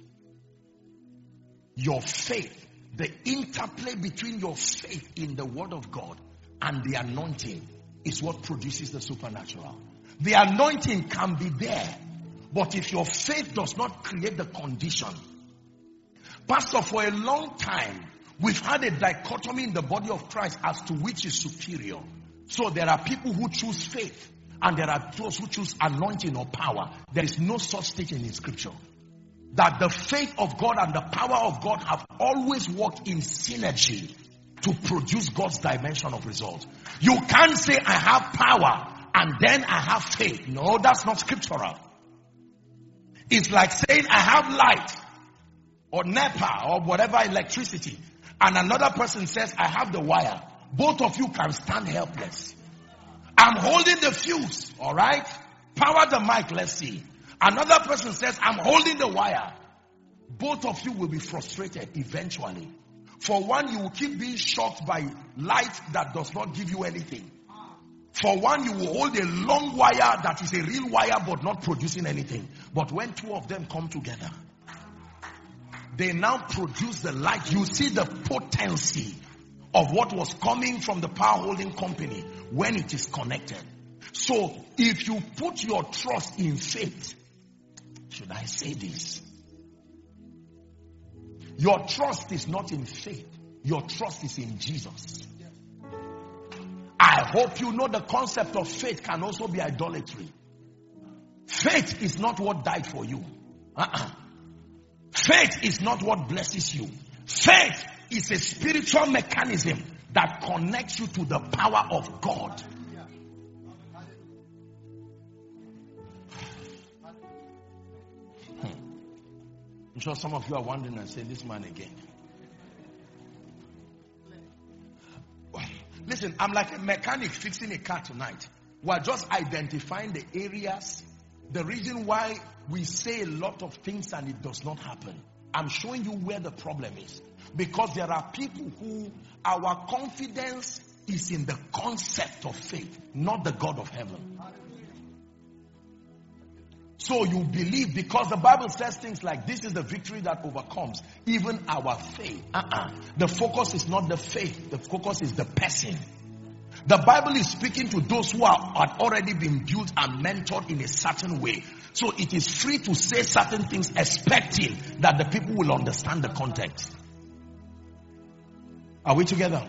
Your faith, the interplay between your faith in the word of God and the anointing is what produces the supernatural. The anointing can be there, but if your faith does not create the condition. Pastor, for a long time, we've had a dichotomy in the body of Christ as to which is superior. So there are people who choose faith, and there are those who choose anointing or power. There is no such thing in scripture. That the faith of God and the power of God have always worked in synergy to produce God's dimension of results. You can't say I have power and then I have faith. No, that's not scriptural. It's like saying I have light or NEPA or whatever electricity, and another person says I have the wire. Both of you can stand helpless. I'm holding the fuse, all right? Power the mic, let's see. Another person says I'm holding the wire. Both of you will be frustrated eventually. For one, you will keep being shocked by light that does not give you anything. For one, you will hold a long wire that is a real wire but not producing anything. But when two of them come together, they now produce the light. You see the potency of what was coming from the power holding company when it is connected. So if you put your trust in faith, should I say this? Your trust is not in faith. Your trust is in Jesus. I hope you know the concept of faith can also be idolatry. Faith is not what died for you. Faith is not what blesses you. Faith is a spiritual mechanism that connects you to the power of God. I'm sure some of you are wondering and saying, this man again. Listen, I'm like a mechanic fixing a car tonight. We're just identifying the areas, the reason why we say a lot of things and it does not happen. I'm showing you where the problem is. Because there are people who, our confidence is in the concept of faith, not the God of heaven. So you believe because the Bible says things like this is the victory that overcomes even our faith. The focus is not the faith. The focus is the person. The Bible is speaking to those who are already been built and mentored in a certain way. So it is free to say certain things expecting that the people will understand the context. Are we together?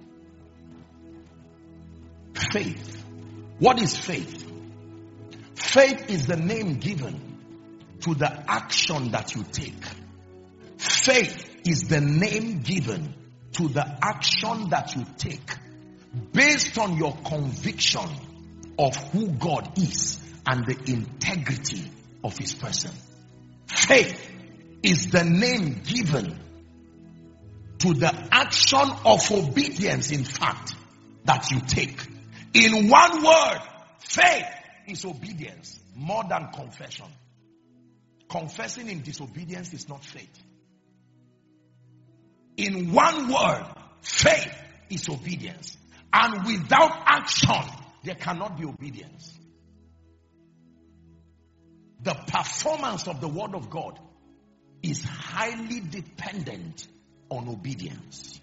Faith. What is faith? Faith is the name given to the action that you take. Faith is the name given to the action that you take based on your conviction of who God is and the integrity of his person. Faith is the name given to the action of obedience, in fact, that you take. In one word, faith is obedience more than confession. Confessing in disobedience is not faith. In one word, faith is obedience. And without action, there cannot be obedience. The performance of the word of God is highly dependent on obedience.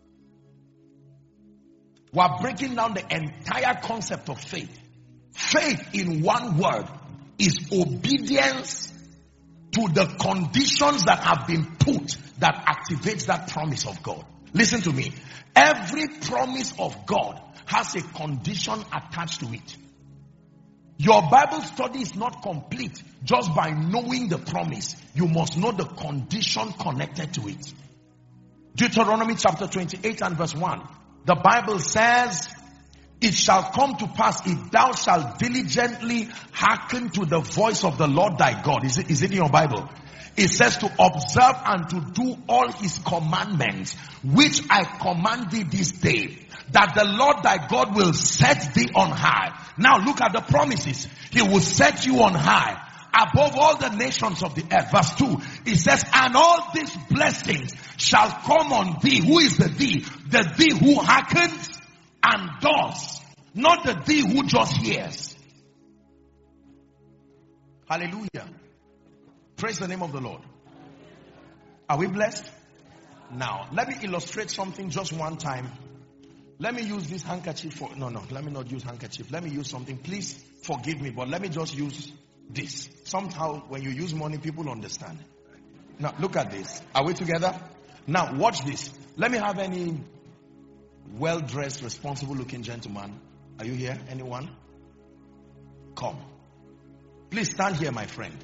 We are breaking down the entire concept of faith. Faith, in one word, is obedience to the conditions that have been put that activates that promise of God. Listen to me. Every promise of God has a condition attached to it. Your Bible study is not complete just by knowing the promise. You must know the condition connected to it. Deuteronomy chapter 28 and verse 1. The Bible says, it shall come to pass if thou shalt diligently hearken to the voice of the Lord thy God. Is it in your Bible? It says to observe and to do all his commandments, which I command thee this day, that the Lord thy God will set thee on high. Now look at the promises. He will set you on high above all the nations of the earth. Verse 2, it says, and all these blessings shall come on thee. Who is the thee? The thee who hearkens and does, not the thee who just hears. Hallelujah. Praise the name of the Lord. Are we blessed? Now, let me illustrate something just one time. Let me use this handkerchief for... No, let me not use handkerchief. Let me use something. Please forgive me, but let me just use this. Somehow, when you use money, people understand. Now, look at this. Are we together? Now, watch this. Let me have any well-dressed, responsible-looking gentleman. Are you here? Anyone? Come. Please stand here, my friend.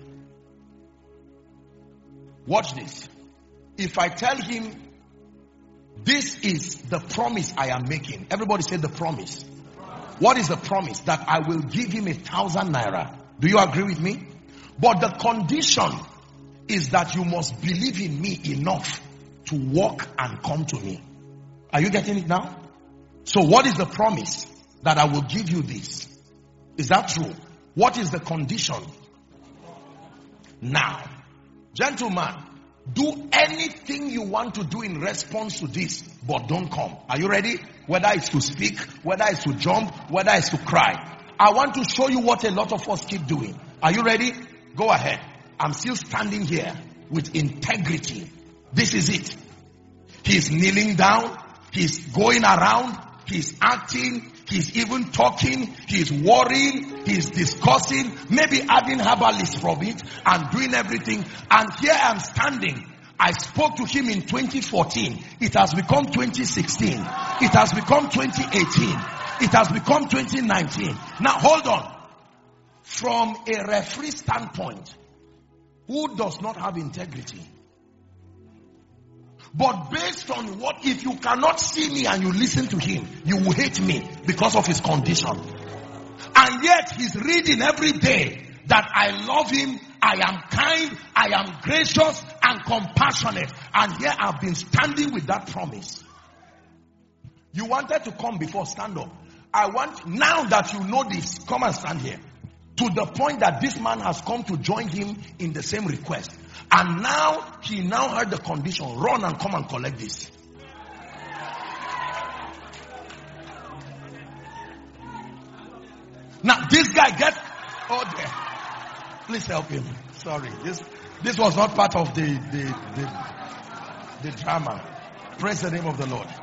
Watch this. If I tell him, this is the promise I am making. Everybody say the promise. What is the promise? That I will give him 1,000 naira. Do you agree with me? But the condition is that you must believe in me enough to walk and come to me. Are you getting it now? So what is the promise? That I will give you this. Is that true? What is the condition? Now, gentlemen, do anything you want to do in response to this, but don't come. Are you ready? Whether it's to speak, whether it's to jump, whether it's to cry. I want to show you what a lot of us keep doing. Are you ready? Go ahead. I'm still standing here with integrity. This is it. He's kneeling down. He's going around. He's acting. He's even talking. He's worrying. He's discussing. Maybe adding herbalists from it and doing everything. And here I'm standing. I spoke to him in 2014. It has become 2016. It has become 2018. It has become 2019. Now hold on. From a referee standpoint, who does not have integrity? But based on what, if you cannot see me and you listen to him, you will hate me because of his condition. And yet he's reading every day that I love him, I am kind, I am gracious and compassionate. And here I've been standing with that promise. You wanted to come before, stand up. I want, now that you know this, come and stand here. To the point that this man has come to join him in the same request. And now, he now heard the condition. Run and come and collect this. Now, this guy gets... Oh, there. Please help him. Sorry. This was not part of the drama. Praise the name of the Lord.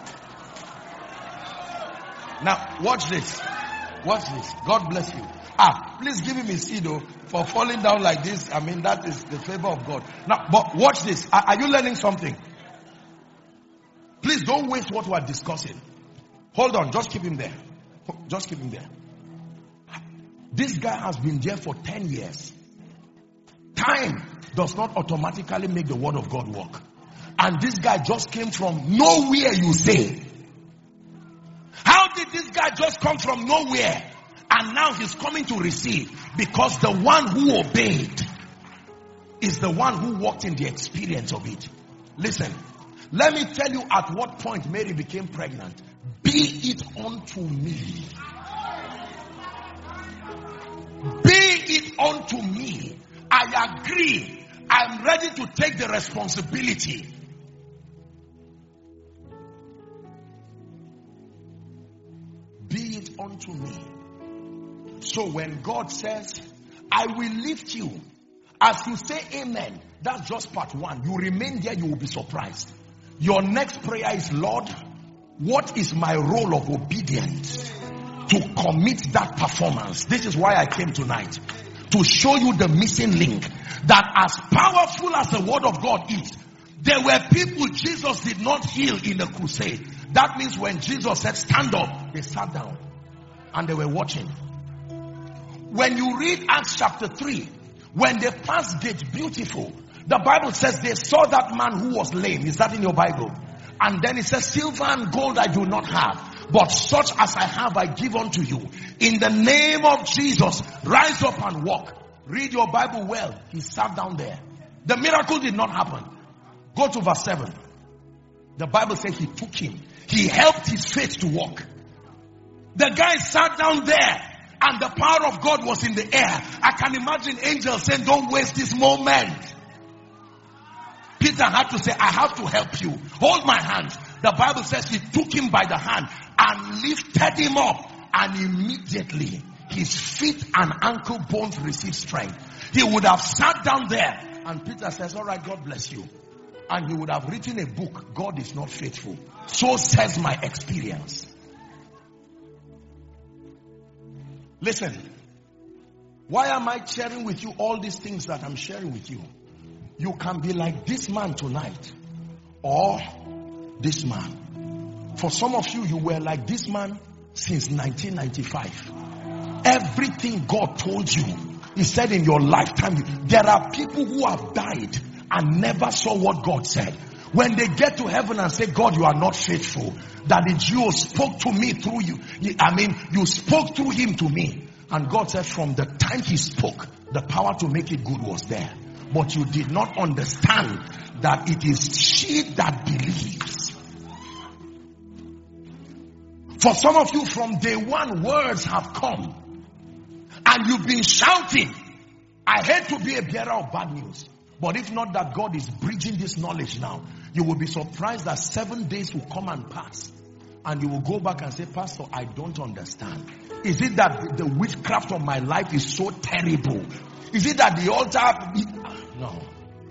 Now, watch this. Watch this. God bless you. Please give him his seed for falling down like this. I mean, that is the favor of God. Now, but watch this. Are you learning something? Please don't waste what we are discussing. Hold on. Just keep him there. Just keep him there. This guy has been there for 10 years. Time does not automatically make the word of God work. And this guy just came from nowhere, you say. How did this guy just come from nowhere? And now he's coming to receive. Because the one who obeyed is the one who walked in the experience of it. Listen, let me tell you at what point Mary became pregnant. Be it unto me. Be it unto me. I agree. I'm ready to take the responsibility. Be it unto me. So when God says, I will lift you, as you say amen, that's just part one. You remain there, you will be surprised. Your next prayer is, Lord, what is my role of obedience to commit that performance? This is why I came tonight. To show you the missing link. That as powerful as the word of God is, there were people Jesus did not heal in the crusade. That means when Jesus said stand up, they sat down and they were watching. When you read Acts chapter 3, when they passed gate beautiful, the Bible says they saw that man who was lame. Is that in your Bible? And then it says, silver and gold I do not have, but such as I have I give unto you. In the name of Jesus, rise up and walk. Read your Bible well. He sat down there. The miracle did not happen. Go to verse 7. The Bible says he took him. He helped his faith to walk. The guy sat down there and the power of God was in the air. I can imagine angels saying, don't waste this moment. Peter had to say, I have to help you. Hold my hand. The Bible says he took him by the hand and lifted him up. And immediately his feet and ankle bones received strength. He would have sat down there. And Peter says, all right, God bless you. And he would have written a book, God is not faithful. So says my experience. Listen. Why am I sharing with you all these things that I'm sharing with you? You can be like this man tonight. Or this man. For some of you, you were like this man since 1995. Everything God told you, He said in your lifetime. There are people who have died and never saw what God said. When they get to heaven and say, God, you are not faithful. That the Jew spoke to me through you. You spoke through him to me. And God said from the time he spoke, the power to make it good was there. But you did not understand that it is she that believes. For some of you from day one, words have come. And you've been shouting. I hate to be a bearer of bad news. But if not that God is bridging this knowledge now, you will be surprised that 7 days will come and pass. And you will go back and say, Pastor, I don't understand. Is it that the witchcraft of my life is so terrible? Is it that the altar... No.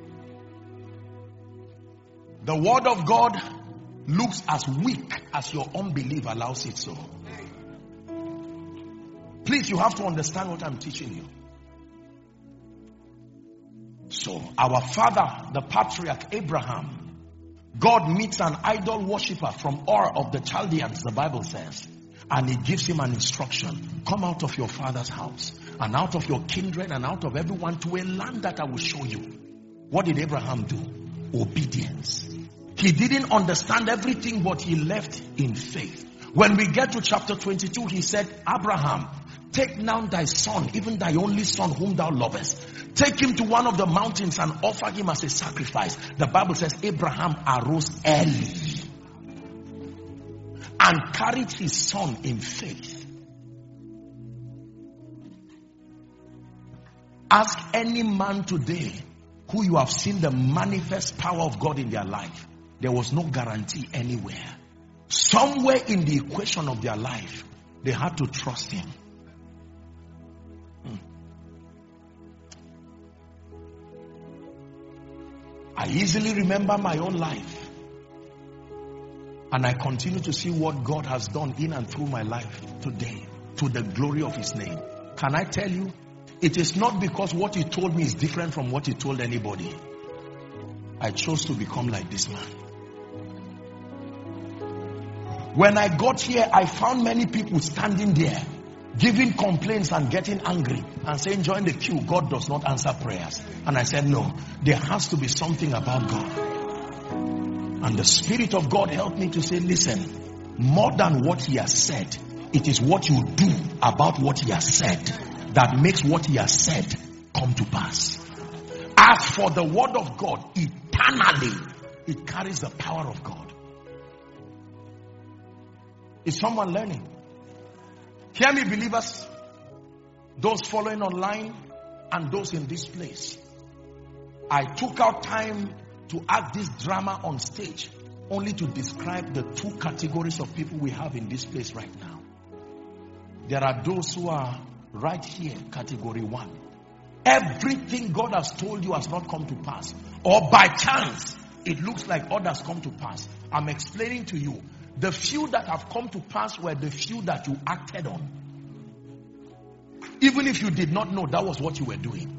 The word of God looks as weak as your unbelief allows it so. Please, you have to understand what I'm teaching you. So, our father, the patriarch Abraham, God meets an idol worshiper from Ur of the Chaldeans, the Bible says. And he gives him an instruction. Come out of your father's house and out of your kindred and out of everyone to a land that I will show you. What did Abraham do? Obedience. He didn't understand everything, but he left in faith. When we get to chapter 22, he said, Abraham, take now thy son, even thy only son whom thou lovest. Take him to one of the mountains and offer him as a sacrifice. The Bible says Abraham arose early and carried his son in faith. Ask any man today who you have seen the manifest power of God in their life. There was no guarantee anywhere. Somewhere in the equation of their life, they had to trust him. I easily remember my own life. And I continue to see what God has done in and through my life today, to the glory of his name. Can I tell you, it is not because what he told me is different from what he told anybody. I chose to become like this man. When I got here, I found many people standing there. giving complaints and getting angry and saying, join the queue, God does not answer prayers. And I said, no, there has to be something about God. And the Spirit of God helped me to say, listen, more than what he has said, it is what you do about what he has said that makes what he has said come to pass. As for the word of God, eternally, it carries the power of God. Is someone learning? Hear me, believers, those following online and those in this place. I took out time to act this drama on stage only to describe the two categories of people we have in this place right now. There are those who are right here, category 1. Everything God has told you has not come to pass. Or by chance, it looks like others come to pass. I'm explaining to you. The few that have come to pass were the few that you acted on. Even if you did not know that was what you were doing.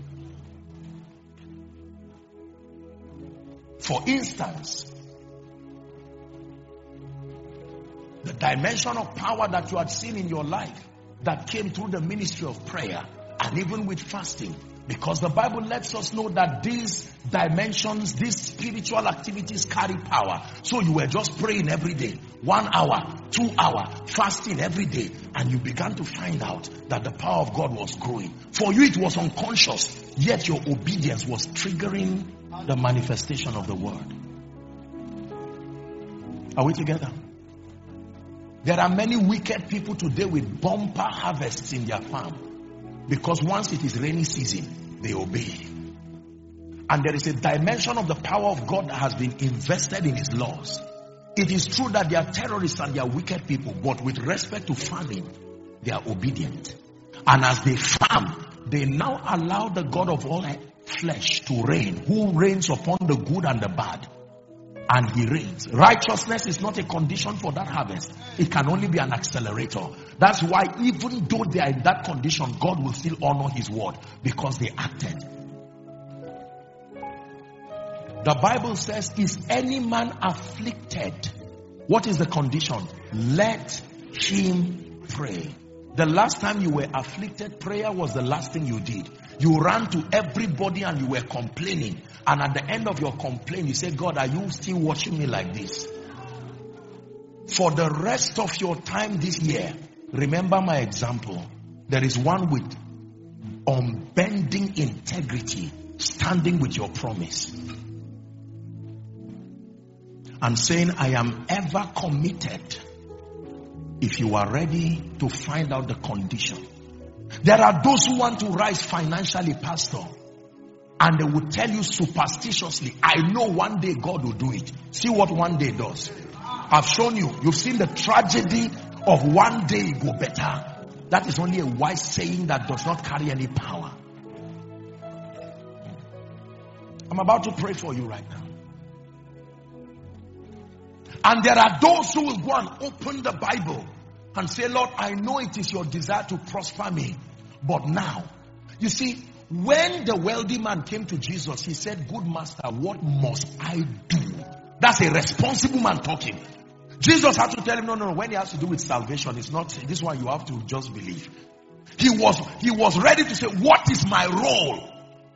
For instance, the dimension of power that you had seen in your life that came through the ministry of prayer and even with fasting, because the Bible lets us know that these dimensions, these spiritual activities carry power. So you were just praying every day, 1 hour, 2 hours, fasting every day, and you began to find out that the power of God was growing. For you it was unconscious, yet your obedience was triggering the manifestation of the word. Are we together? There are many wicked people today with bumper harvests in their farm. Because once it is rainy season, they obey. And there is a dimension of the power of God that has been invested in his laws. It is true that they are terrorists and they are wicked people, but with respect to farming, they are obedient. And as they farm, they now allow the God of all flesh to reign, who reigns upon the good and the bad. And he reigns. Righteousness is not a condition for that harvest. It can only be an accelerator. That's why even though they are in that condition, God will still honor his word because they acted. The Bible says, is any man afflicted? What is the condition? Let him pray. The last time you were afflicted, prayer was the last thing you did. You ran to everybody and you were complaining. And at the end of your complaint, you said, God, are you still watching me like this? For the rest of your time this year, remember my example. There is one with unbending integrity, standing with your promise. And saying, I am ever committed. If you are ready to find out the condition. There are those who want to rise financially, pastor. And they will tell you superstitiously, I know one day God will do it. See what one day does. I've shown you. You've seen the tragedy of one day go better. That is only a wise saying that does not carry any power. I'm about to pray for you right now. And there are those who will go and open the Bible and say, Lord, I know it is your desire to prosper me. But now, you see, when the wealthy man came to Jesus, he said, good master, what must I do? That's a responsible man talking. Jesus had to tell him, no, when it has to do with salvation, it's not this one, you have to just believe. He was ready to say, what is my role?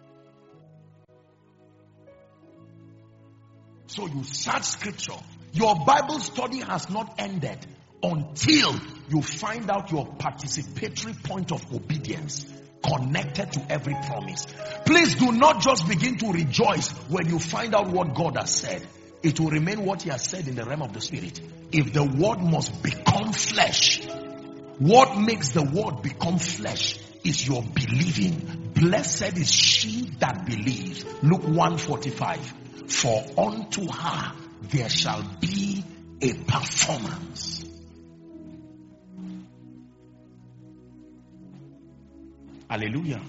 So you search scripture. Your Bible study has not ended until you find out your participatory point of obedience connected to every promise. Please do not just begin to rejoice when you find out what God has said. It will remain what he has said in the realm of the spirit. If the word must become flesh, what makes the word become flesh is your believing. Blessed is she that believes. Luke 1:45. For unto her there shall be a performance. Hallelujah.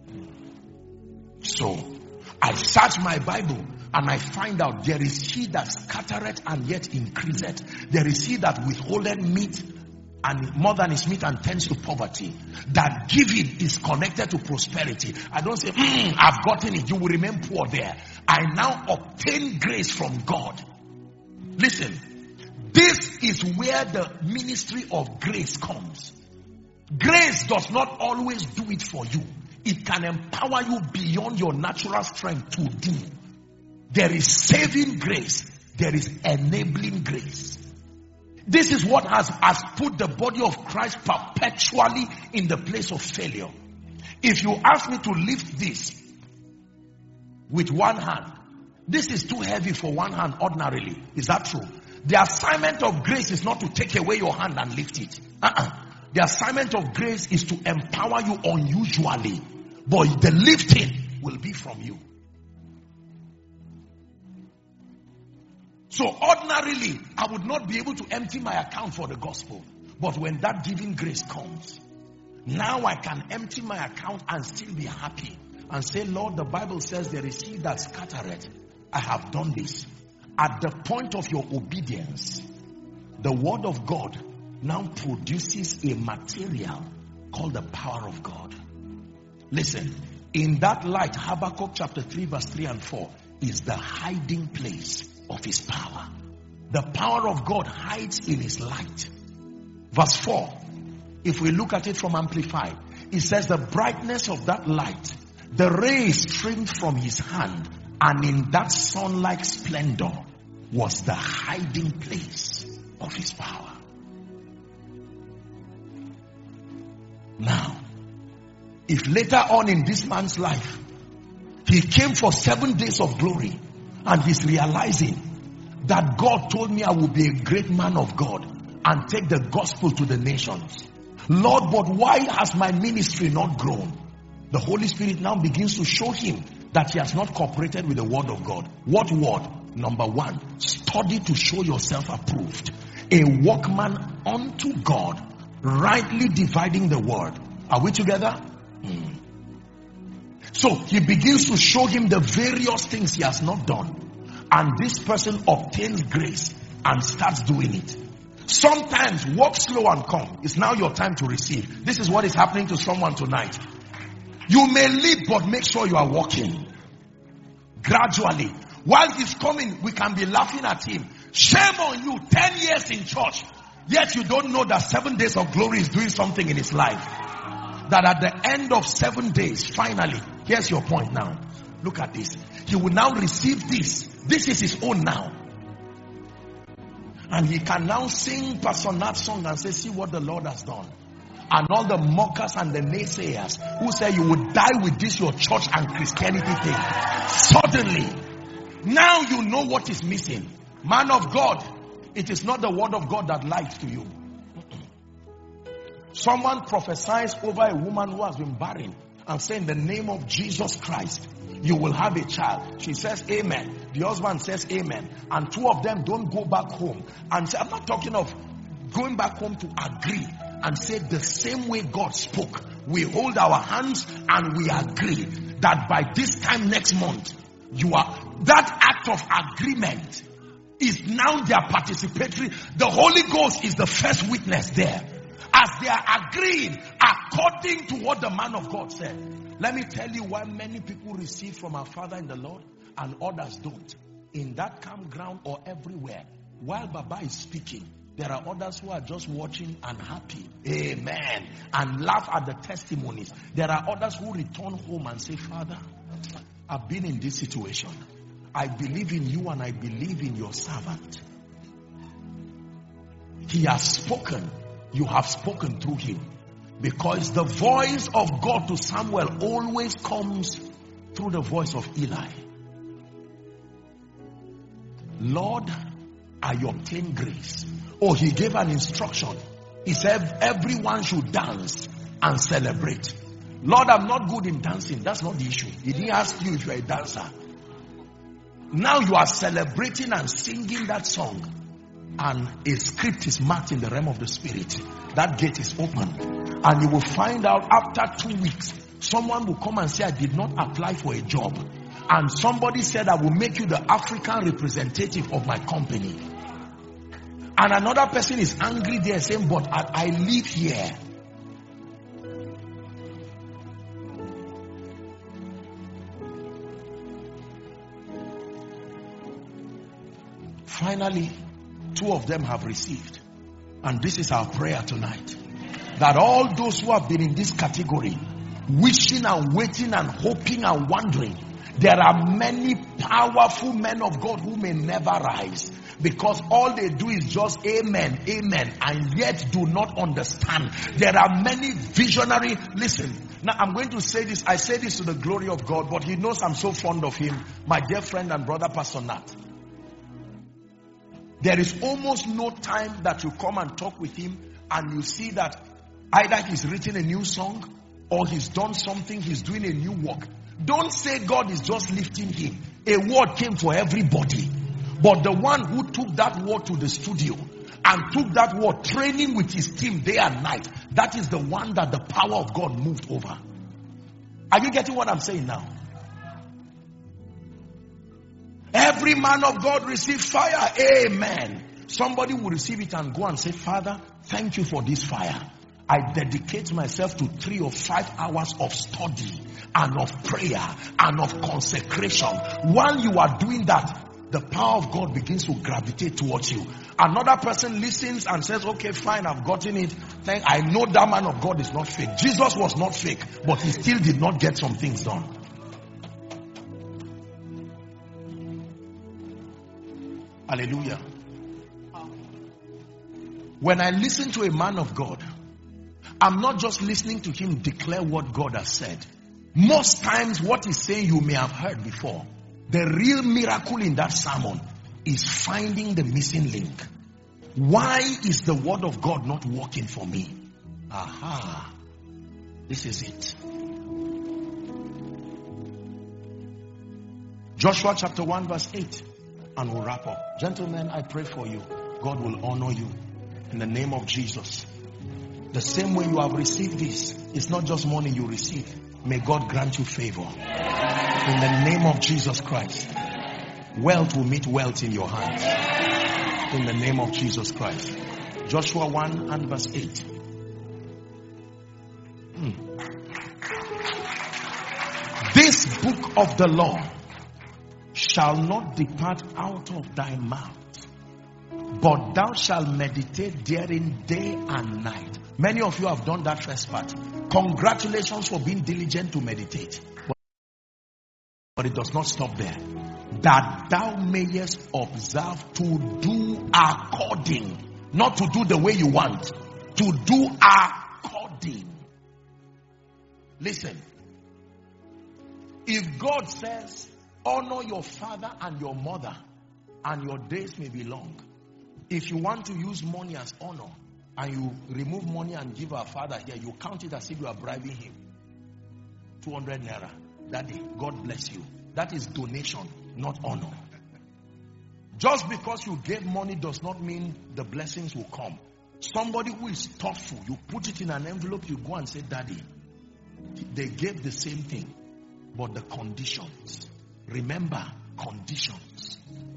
So, I search my Bible and I find out there is he that scattereth and yet increaseth. There is he that withholdeth meat and more than his meat and tends to poverty. That giving is connected to prosperity. I don't say, I've gotten it. You will remain poor there. I now obtain grace from God. Listen, this is where the ministry of grace comes. Grace does not always do it for you. It can empower you beyond your natural strength to do. There is saving grace. There is enabling grace. This is what has put the body of Christ perpetually in the place of failure. If you ask me to lift this with one hand, this is too heavy for one hand ordinarily. Is that true? The assignment of grace is not to take away your hand and lift it. The assignment of grace is to empower you unusually. But the lifting will be from you. So ordinarily, I would not be able to empty my account for the gospel. But when that giving grace comes, now I can empty my account and still be happy. And say, Lord, the Bible says there is he that scattereth. I have done this. At the point of your obedience, the word of God now produces a material called the power of God. Listen, in that light, Habakkuk chapter 3 verse 3 and 4 is the hiding place of his power. The power of God hides in his light. Verse 4, if we look at it from Amplified, it says the brightness of that light, the rays streamed from his hand, and in that sun-like splendor was the hiding place of his power. Now, if later on in this man's life, he came for 7 days of glory, and he's realizing that God told me I will be a great man of God and take the gospel to the nations. Lord, but why has my ministry not grown? The Holy Spirit now begins to show him that he has not cooperated with the word of God. What word? Number 1, study to show yourself approved. A workman unto God, rightly dividing the word. Are we together? So he begins to show him the various things he has not done. And this person obtains grace and starts doing it. Sometimes walk slow and come. It's now your time to receive. This is what is happening to someone tonight. You may lead, but make sure you are walking gradually. While he's coming, we can be laughing at him. Shame on you, 10 years in church, yet you don't know that 7 days of glory is doing something in his life. That at the end of 7 days, finally, here's your point now. Look at this. He will now receive this. This is his own now. And he can now sing Pastor Nat's song and say, see what the Lord has done. And all the mockers and the naysayers who say you would die with this your church and Christianity thing. Suddenly, now you know what is missing. Man of God, it is not the word of God that lies to you. Someone prophesies over a woman who has been barren and say in the name of Jesus Christ, you will have a child. She says amen. The husband says amen. And 2 of them don't go back home and say, I'm not talking of going back home to agree and say the same way God spoke. We hold our hands and we agree that by this time next month, that act of agreement is now their participatory. The Holy Ghost is the first witness there. As they are agreeing according to what the man of God said. Let me tell you why many people receive from our Father in the Lord and others don't. In that campground or everywhere, while Baba is speaking, there are others who are just watching and happy. Amen. And laugh at the testimonies. There are others who return home and say, Father, I've been in this situation. I believe in you and I believe in your servant. He has spoken. You have spoken through him. Because the voice of God to Samuel always comes through the voice of Eli. Lord, I obtain grace. Oh, he gave an instruction. He said everyone should dance and celebrate. Lord, I'm not good in dancing. That's not the issue. He didn't ask you if you're a dancer. Now you are celebrating and singing that song. And a script is marked in the realm of the spirit. That gate is open. And you will find out after 2 weeks, someone will come and say, I did not apply for a job. And somebody said, I will make you the African representative of my company. And another person is angry there saying, but I live here. Finally, 2 of them have received. And this is our prayer tonight. that all those who have been in this category, wishing and waiting and hoping and wondering, there are many powerful men of God who may never rise, because all they do is just amen, amen, and yet do not understand. There are many visionary. Listen, now I'm going to say this. I say this to the glory of God, but he knows I'm so fond of him, my dear friend and brother, Pastor Nat. There is almost no time that you come and talk with him and you see that either he's written a new song or he's done something, he's doing a new work. Don't say God is just lifting him. A word came for everybody. But the one who took that word to the studio and took that word, training with his team day and night, that is the one that the power of God moved over. Are you getting what I'm saying now? Every man of God receive fire. Amen. Somebody will receive it and go and say, Father, thank you for this fire. I dedicate myself to 3 or 5 hours of study and of prayer and of consecration. While you are doing that, the power of God begins to gravitate towards you. Another person listens and says, okay, fine, I've gotten it. I know that man of God is not fake. Jesus was not fake, but he still did not get some things done. Hallelujah. When I listen to a man of God, I'm not just listening to him declare what God has said. Most times what he's saying you may have heard before. The real miracle in that sermon is finding the missing link. Why is the word of God not working for me? Aha. This is it. Joshua chapter 1 verse 8. And we'll wrap up. Gentlemen, I pray for you. God will honor you in the name of Jesus. The same way you have received this, it's not just money you receive. May God grant you favor. In the name of Jesus Christ. Wealth will meet wealth in your hands. In the name of Jesus Christ. Joshua 1 and verse 8. This book of the law shall not depart out of thy mouth, but thou shalt meditate therein day and night. Many of you have done that first part. Congratulations for being diligent to meditate. But it does not stop there. That thou mayest observe to do according. Not to do the way you want. To do according. Listen. If God says, honor your father and your mother, and your days may be long. If you want to use money as honor, and you remove money and give our father here, you count it as if you are bribing him. 200 naira. Daddy, God bless you. That is donation, not honor. Just because you gave money does not mean the blessings will come. Somebody who is thoughtful, you put it in an envelope, you go and say, Daddy, they gave the same thing, but the conditions. Remember, conditions.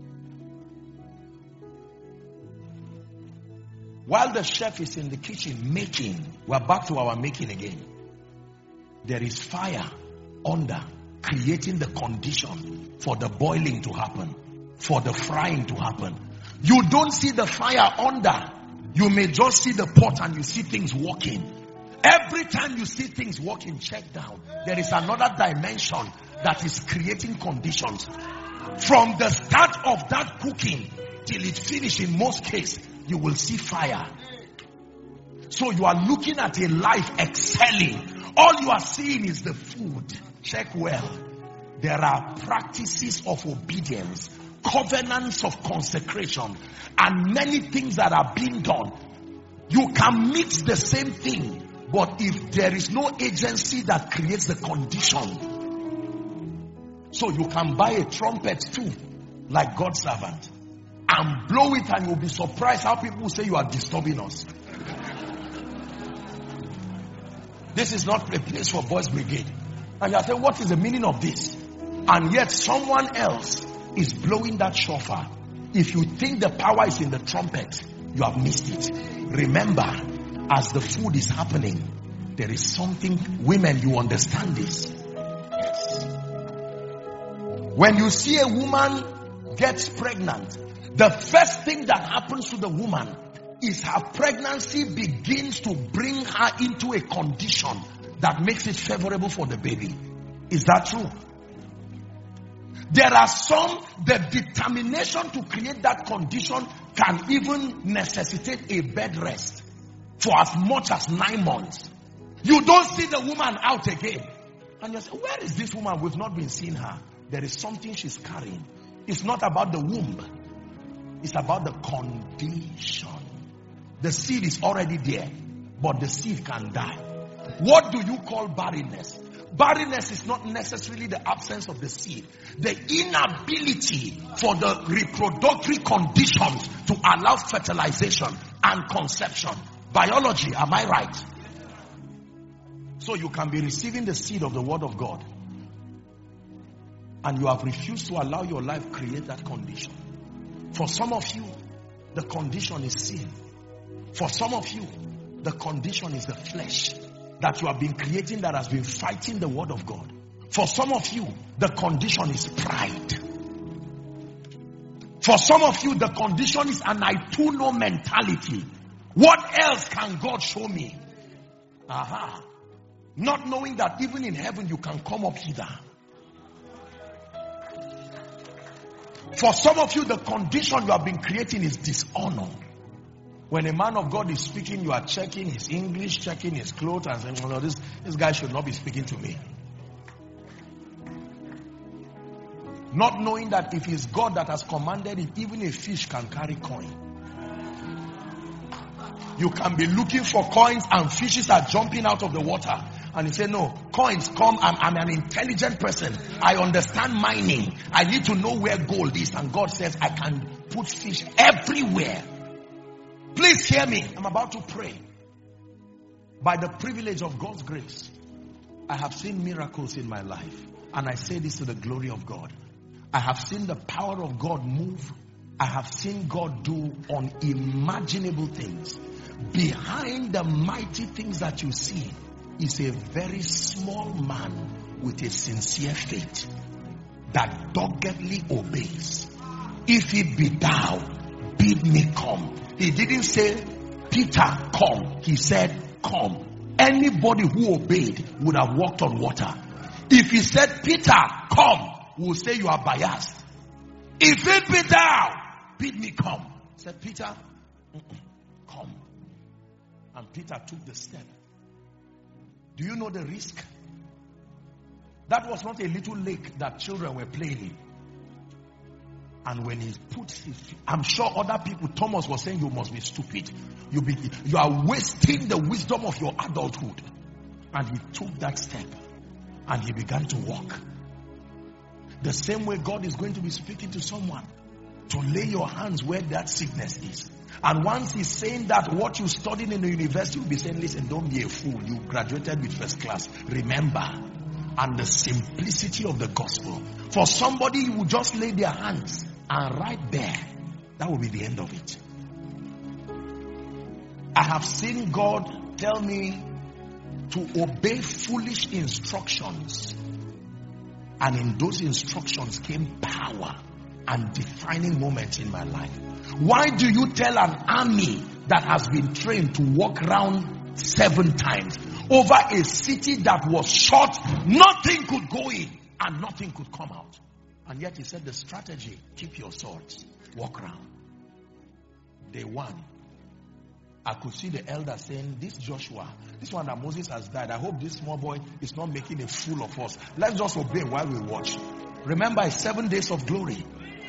While the chef is in the kitchen making, we're back to our making again. There is fire under, creating the condition for the boiling to happen, for the frying to happen. You don't see the fire under. You may just see the pot and you see things working. Every time you see things working, check down. There is another dimension that is creating conditions. From the start of that cooking till it finishes, in most cases, you will see fire. So you are looking at a life excelling. All you are seeing is the food. Check well. There are practices of obedience, covenants of consecration, and many things that are being done. You can mix the same thing, but if there is no agency that creates the condition, so you can buy a trumpet too, like God's servant, and blow it, and you'll be surprised how people say you are disturbing us. This is not a place for boys brigade. And you are saying, what is the meaning of this? And yet someone else is blowing that shofar. If you think the power is in the trumpet, you have missed it. Remember, as the food is happening, there is something. Women, you understand this. Yes. When you see a woman gets pregnant, the first thing that happens to the woman is her pregnancy begins to bring her into a condition that makes it favorable for the baby. Is that true? There are some, the determination to create that condition can even necessitate a bed rest for as much as 9 months. You don't see the woman out again. And you say, where is this woman? We've not been seeing her. There is something she's carrying. It's not about the womb. It's about the condition. The seed is already there, but the seed can die. What do you call barrenness? Barrenness is not necessarily the absence of the seed. The inability for the reproductive conditions to allow fertilization and conception. Biology, am I right? So you can be receiving the seed of the word of God, and you have refused to allow your life create that condition. For some of you, the condition is sin. For some of you, the condition is the flesh that you have been creating that has been fighting the word of God. For some of you, the condition is pride. For some of you, the condition is an I too know mentality. What else can God show me? Aha. Not knowing that even in heaven you can come up hither. For some of you, the condition you have been creating is dishonor. When a man of God is speaking, you are checking his English, checking his clothes, and saying, well, this guy should not be speaking to me. Not knowing that if it's God that has commanded it, even a fish can carry coin. You can be looking for coins and fishes are jumping out of the water. And you say, no, coins come. I'm an intelligent person. I understand mining. I need to know where gold is. And God says, I can put fish everywhere. Please hear me. I'm about to pray. By the privilege of God's grace, I have seen miracles in my life. And I say this to the glory of God. I have seen the power of God move. I have seen God do unimaginable things. Behind the mighty things that you see is a very small man with a sincere faith that doggedly obeys. If it be thou, bid me come. He didn't say, Peter, come. He said, come. Anybody who obeyed would have walked on water. If he said, Peter, come, we will say you are biased. If it be thou, bid me come. He said, Peter, come. And Peter took the step. Do you know the risk? That was not a little lake that children were playing in. And when he put his feet, I'm sure other people, Thomas was saying, you must be stupid. You are wasting the wisdom of your adulthood. And he took that step and he began to walk. The same way God is going to be speaking to someone, to lay your hands where that sickness is. And once he's saying that, what you studied in the university, you'll be saying, listen, don't be a fool. You graduated with first class. Remember. And the simplicity of the gospel. For somebody who will just lay their hands, and right there, that will be the end of it. I have seen God tell me to obey foolish instructions. And in those instructions came power and defining moments in my life. Why do you tell an army that has been trained to walk around 7 times over a city that was short, nothing could go in and nothing could come out? And yet he said the strategy, keep your swords, walk around. Day 1, I could see the elder saying, this Joshua, this one that Moses has died, I hope this small boy is not making a fool of us. Let's just obey while we watch. Remember, it's 7 days of glory.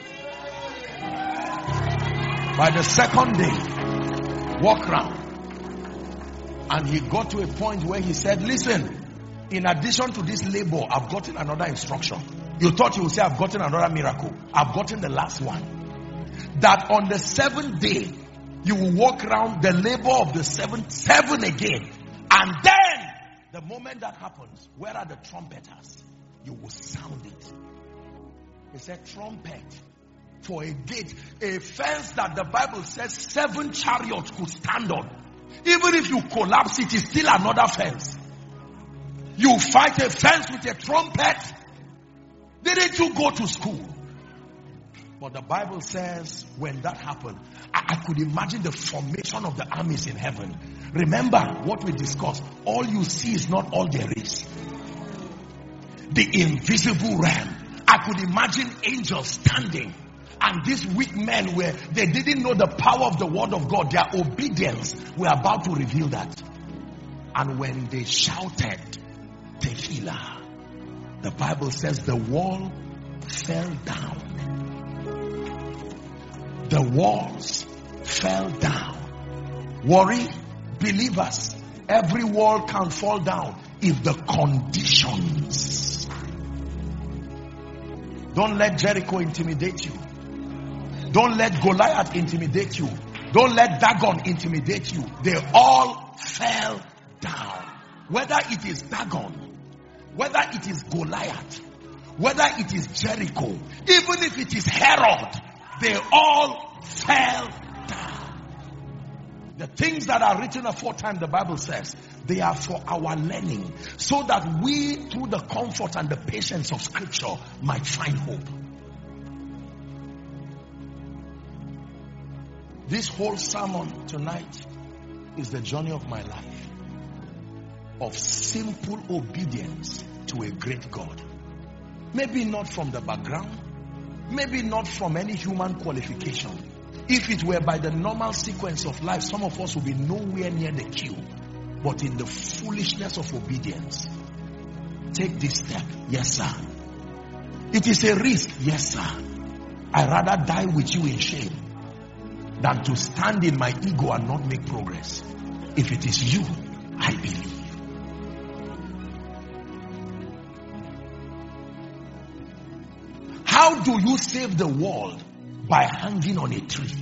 By the 2nd day, walk around. And he got to a point where he said, listen, in addition to this labor, I've gotten another instruction. You thought you would say, I've gotten another miracle. I've gotten the last one. That on the 7th day, you will walk around the labor of the 7 again. And then, the moment that happens, where are the trumpeters? You will sound it. He said, trumpet for a gate, a fence that the Bible says 7 chariots could stand on. Even if you collapse it, is still another fence. You fight a fence with a trumpet. Didn't you go to school? But the Bible says when that happened, I could imagine the formation of the armies in heaven. Remember what we discussed. All you see is not all there is. The invisible realm. I could imagine angels standing. And these weak men they didn't know the power of the word of God. Their obedience were about to reveal that. And when they shouted, Tehillah, the Bible says the wall fell down. The walls fell down. Worry, believers, every wall can fall down if the conditions. Don't let Jericho intimidate you. Don't let Goliath intimidate you. Don't let Dagon intimidate you. They all fell down. Whether it is Dagon, whether it is Goliath, whether it is Jericho, even if it is Herod, they all fell down. The things that are written aforetime, the Bible says, they are for our learning, so that we, through the comfort and the patience of Scripture, might find hope. This whole sermon tonight is the journey of my life, of simple obedience to a great God. Maybe not from the background, maybe not from any human qualification. If it were by the normal sequence of life, some of us would be nowhere near the queue. But in the foolishness of obedience, take this step. Yes, sir. It is a risk. Yes, sir. I'd rather die with you in shame than to stand in my ego and not make progress. If it is you, I believe. How do you save the world? By hanging on a tree.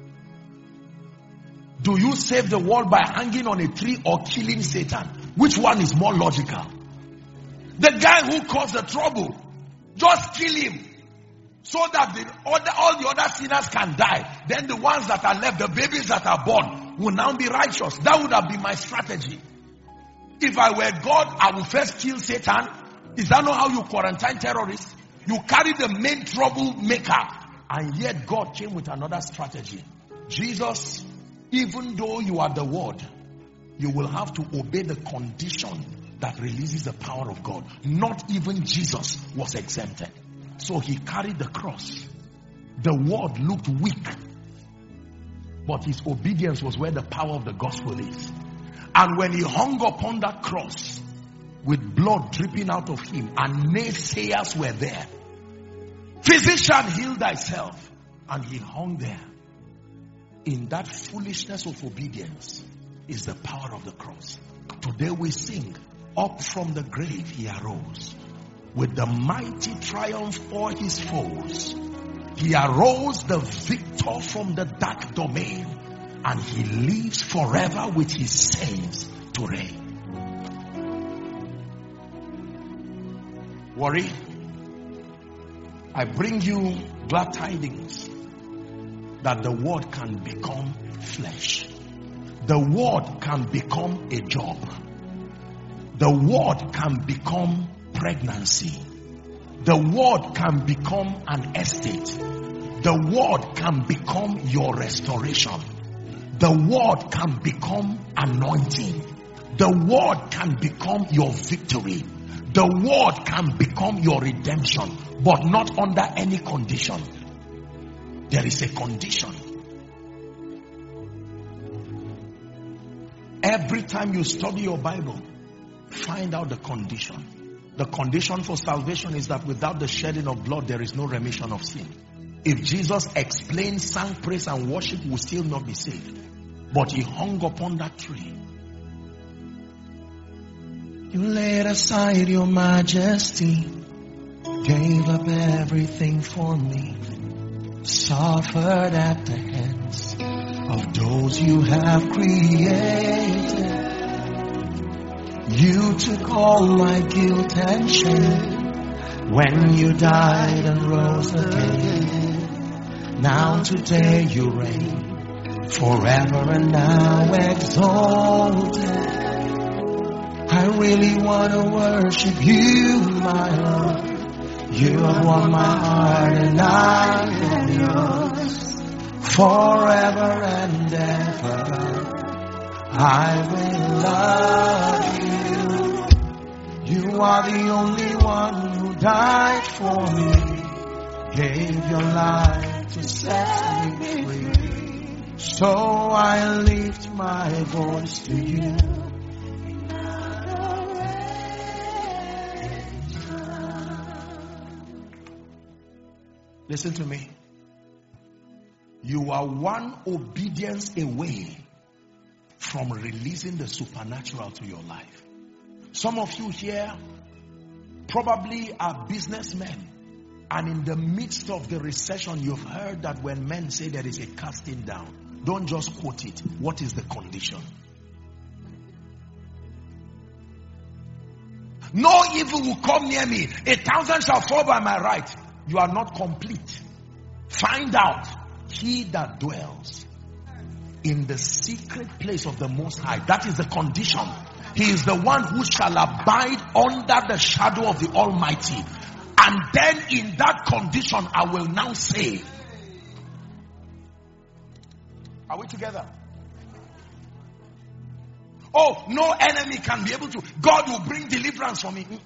Do you save the world by hanging on a tree or killing Satan? Which one is more logical? The guy who caused the trouble, just kill him, so that all the other sinners can die. Then the ones that are left, the babies that are born, will now be righteous. That would have been my strategy. If I were God, I would first kill Satan. Is that not how you quarantine terrorists? You carry the main troublemaker. And yet God came with another strategy. Jesus, even though you are the word, you will have to obey the condition that releases the power of God. Not even Jesus was exempted. So he carried the cross. The word looked weak, but his obedience was where the power of the gospel is. And when he hung upon that cross with blood dripping out of him, and naysayers were there, physician, heal thyself. And he hung there. In that foolishness of obedience is the power of the cross. Today we sing, up from the grave he arose, with the mighty triumph o'er his foes. He arose the victor from the dark domain, and he lives forever with his saints to reign. Worry, I bring you glad tidings that the word can become flesh. The word can become a job. The word can become pregnancy. The word can become an estate. The word can become your restoration. The word can become anointing. The word can become your victory. The word can become your redemption, but not under any condition. There is a condition. Every time you study your Bible, find out the condition. The condition for salvation is that without the shedding of blood, there is no remission of sin. If Jesus explained, sang, praise, and worship, we will still not be saved. But he hung upon that tree. You laid aside your majesty, gave up everything for me, suffered at the hands of those you have created. You took all my guilt and shame when you died and rose again. Now today you reign forever and now exalted. I really want to worship you, my Lord. You have won my heart and I am yours. Forever and ever I will love you. You are the only one who died for me, gave your life to set me free. So I lift my voice to you. Listen to me. You are one obedience away from releasing the supernatural to your life. Some of you here probably are businessmen, and in the midst of the recession, you've heard that when men say there is a casting down, don't just quote it. What is the condition? No evil will come near me. 1,000 shall fall by my right. You are not complete. Find out. He that dwells in the secret place of the Most High. That is the condition. He is the one who shall abide under the shadow of the Almighty. And then in that condition, I will now say, are we together? Oh, no enemy can be able to. God will bring deliverance for me.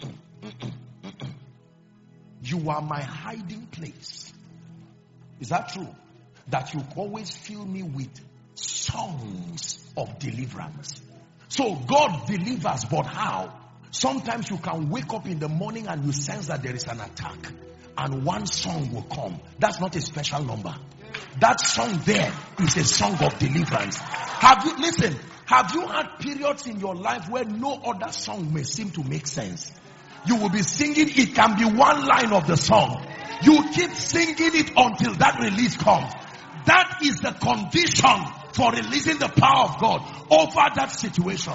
You are my hiding place. Is that true? That you always fill me with songs of deliverance. So God delivers, but how? Sometimes you can wake up in the morning and you sense that there is an attack, and one song will come. That's not a special number. That song there is a song of deliverance. Have you had periods in your life where no other song may seem to make sense? You will be singing, it can be one line of the song. You keep singing it until that release comes. That is the condition for releasing the power of God over that situation.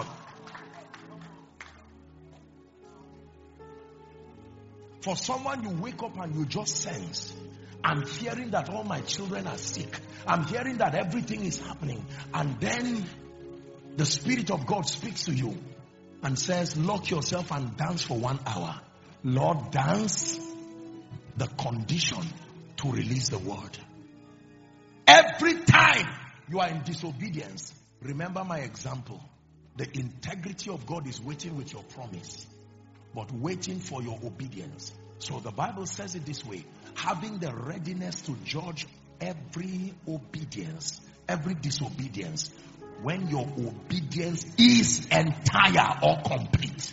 For someone, you wake up and you just sense, I'm hearing that all my children are sick. I'm hearing that everything is happening. And then the Spirit of God speaks to you and says, lock yourself and dance for 1 hour. Lord, dance. The condition to release the word. Every time you are in disobedience, remember my example. The integrity of God is waiting with your promise, but waiting for your obedience. So the Bible says it this way: having the readiness to judge every obedience, every disobedience, when your obedience is entire or complete.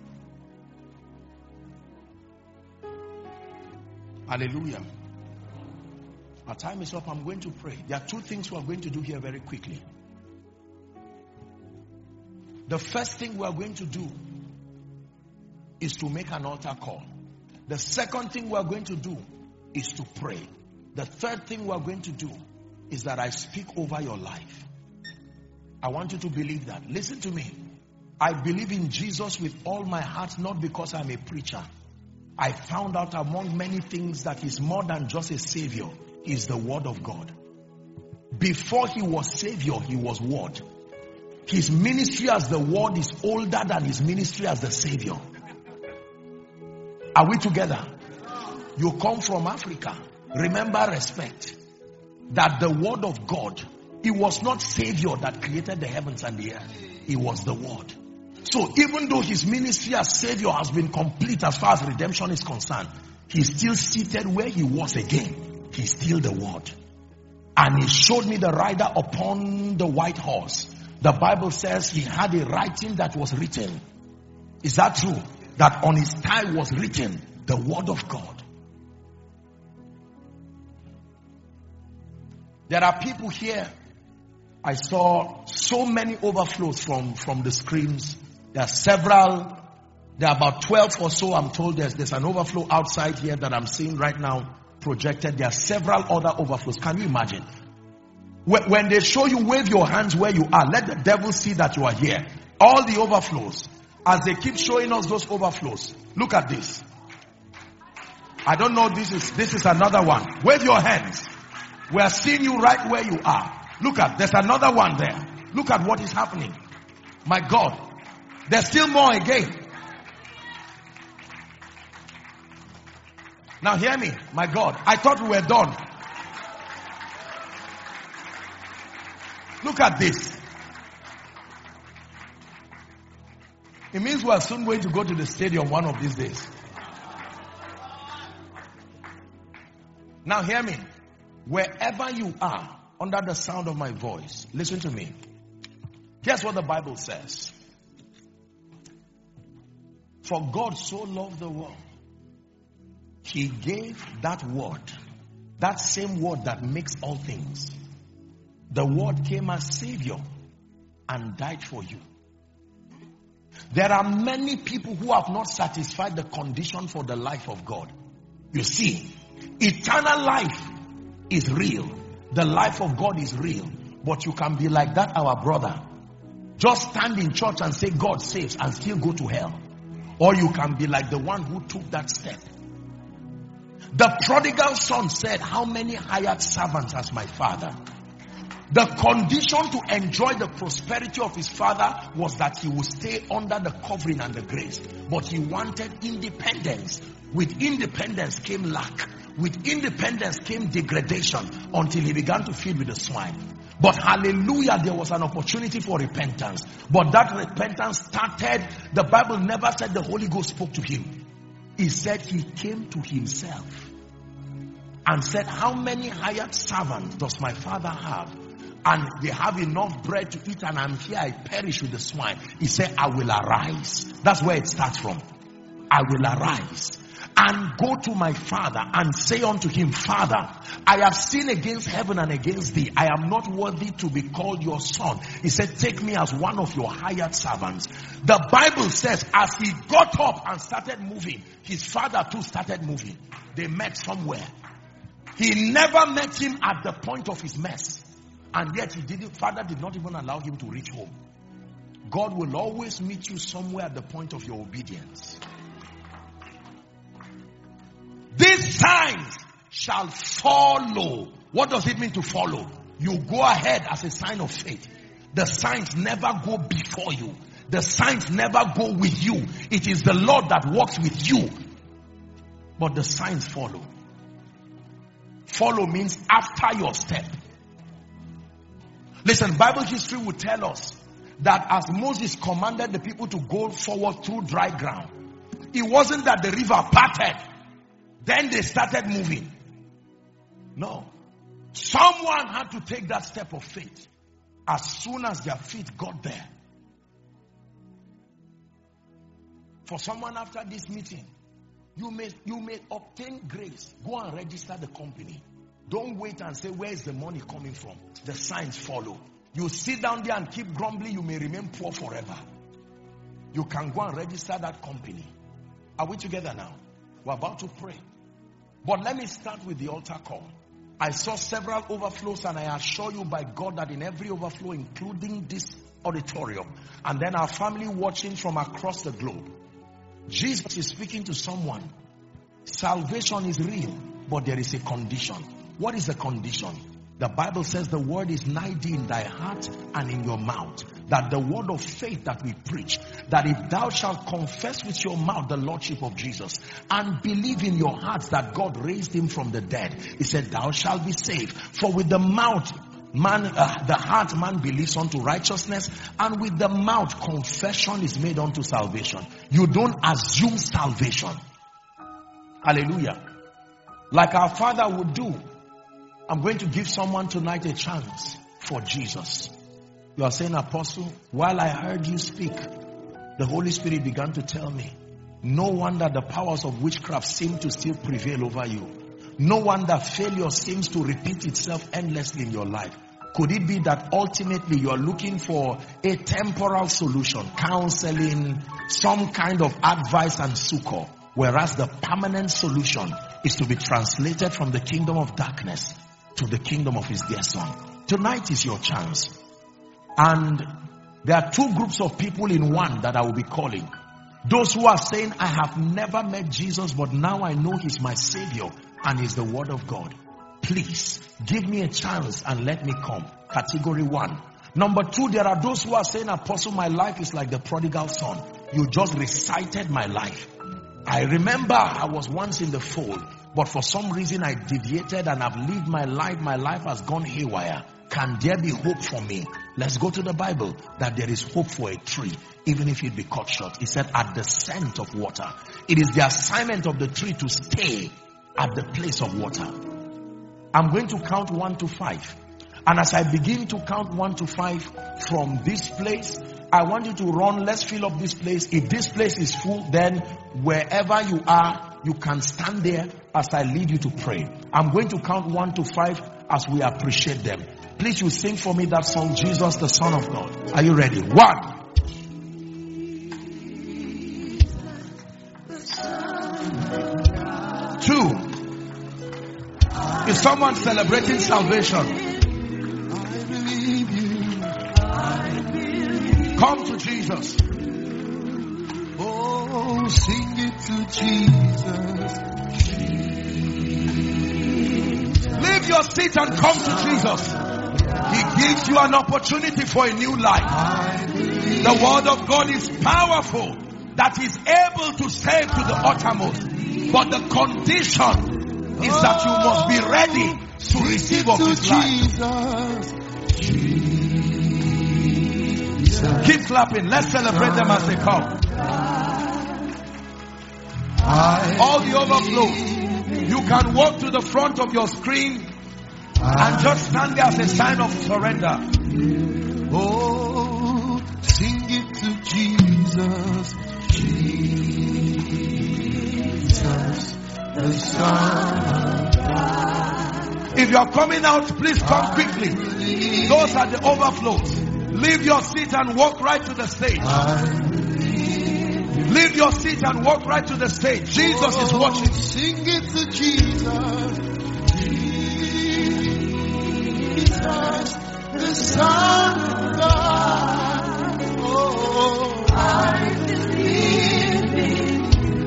Hallelujah. Our time is up. I'm going to pray. There are 2 things we are going to do here very quickly. The first thing we are going to do is to make an altar call. The second thing we are going to do is to pray. The third thing we are going to do is that I speak over your life. I want you to believe that. Listen to me. I believe in Jesus with all my heart, not because I'm a preacher. I found out among many things that he's more than just a savior. He's the word of God. Before he was savior, he was word. His ministry as the word is older than his ministry as the savior. Are we together? You come from Africa. Remember, respect that the word of God, it was not savior that created the heavens and the earth. It was the word. So even though his ministry as savior has been complete as far as redemption is concerned, he's still seated where he was again. He's still the word. And he showed me the rider upon the white horse. The Bible says he had a writing that was written. Is that true? That on his thigh was written the word of God. There are people here. I saw so many overflows from the screens. There are several. There are about 12 or so. I'm told there's an overflow outside here that I'm seeing right now projected. There are several other overflows. Can you imagine? When they show you, wave your hands where you are. Let the devil see that you are here. All the overflows. As they keep showing us those overflows. Look at this. I don't know. This is another one. Wave your hands. We are seeing you right where you are. Look at, there's another one there. Look at what is happening. My God. There's still more again. Now hear me, my God. I thought we were done. Look at this. It means we are soon going to go to the stadium one of these days. Now hear me. Wherever you are, under the sound of my voice, listen to me. Here's what the Bible says. For God so loved the world, He gave that word, that same word that makes all things. The word came as Savior and died for you. There are many people who have not satisfied the condition for the life of God. You see, eternal life is real. The life of God is real. But you can be like that our brother. Just stand in church and say God saves and still go to hell. Or you can be like the one who took that step. The prodigal son said, how many hired servants has my father? The condition to enjoy the prosperity of his father was that he would stay under the covering and the grace. But he wanted independence. With independence came lack. With independence came degradation until he began to feed with the swine. But hallelujah, there was an opportunity for repentance. But that repentance started, the Bible never said the Holy Ghost spoke to him. He said he came to himself and said, how many hired servants does my father have? And they have enough bread to eat, and I'm here, I perish with the swine. He said, I will arise. That's where it starts from. I will arise and go to my father and say unto him, Father, I have sinned against heaven and against thee. I am not worthy to be called your son. He said, take me as one of your hired servants. The Bible says, as he got up and started moving, his father too started moving. They met somewhere. He never met him at the point of his mess. And yet father did not even allow him to reach home. God will always meet you somewhere at the point of your obedience. These signs shall follow. What does it mean to follow? You go ahead as a sign of faith. The signs never go before you. The signs never go with you. It is the Lord that walks with you. But the signs follow. Follow means after your step. Listen, Bible history will tell us that as Moses commanded the people to go forward through dry ground, it wasn't that the river parted, then they started moving. No. Someone had to take that step of faith as soon as their feet got there. For someone after this meeting, you may obtain grace. Go and register the company. Don't wait and say, where is the money coming from? The signs follow. You sit down there and keep grumbling, you may remain poor forever. You can go and register that company. Are we together now? We're about to pray. But let me start with the altar call. I saw several overflows, and I assure you by God that in every overflow, including this auditorium, and then our family watching from across the globe, Jesus is speaking to someone. Salvation is real, but there is a condition. What is the condition? The Bible says the word is nigh thee in thy heart and in your mouth. That the word of faith that we preach, that if thou shalt confess with your mouth the Lordship of Jesus and believe in your heart that God raised him from the dead, he said, thou shalt be saved. For with the mouth, the heart man believes unto righteousness, and with the mouth confession is made unto salvation. You don't assume salvation. Hallelujah. Like our Father would do. I'm going to give someone tonight a chance for Jesus. You are saying, Apostle, while I heard you speak, the Holy Spirit began to tell me, no wonder the powers of witchcraft seem to still prevail over you. No wonder failure seems to repeat itself endlessly in your life. Could it be that ultimately you are looking for a temporal solution, counseling, some kind of advice and succor, whereas the permanent solution is to be translated from the kingdom of darkness to the kingdom of his dear son? Tonight is your chance. And there are two groups of people in one that I will be calling. Those who are saying, I have never met Jesus, but now I know he's my Savior and he's the Word of God. Please give me a chance and let me come. Category 1. Number 2, there are those who are saying, Apostle, my life is like the prodigal son. You just recited my life. I remember I was once in the fold. but for some reason I deviated and I've lived my life has gone haywire. Can there be hope for me? Let's go to the Bible, that there is hope for a tree, even if it be cut short. He said, at the scent of water. It is the assignment of the tree to stay at the place of water. I'm going to count 1 to 5. And as I begin to count 1 to 5 from this place, I want you to run. Let's fill up this place. If this place is full, then wherever you are, you can stand there as I lead you to pray. I'm going to count 1 to 5 as we appreciate them. Please, you sing for me that song, Jesus the Son of God. Are you ready? 1. Two. Is someone celebrating salvation? Come to Jesus. Oh, sing it to Jesus. Leave your seat and come to Jesus. He gives you an opportunity for a new life. The word of God is powerful, that is able to save to the uttermost. But the condition is that you must be ready to receive of His life. Keep clapping. Let's celebrate them as they come. All the overflow. You can walk to the front of your screen and just stand there as a sign of surrender. Oh, sing it to Jesus. Jesus, the Son of God. If you are coming out, please come quickly. Those are the overflows. Leave your seat and walk right to the stage. Leave your seat and walk right to the stage. Jesus is watching. Sing it to Jesus. Jesus, the Son of God. Oh, I believe in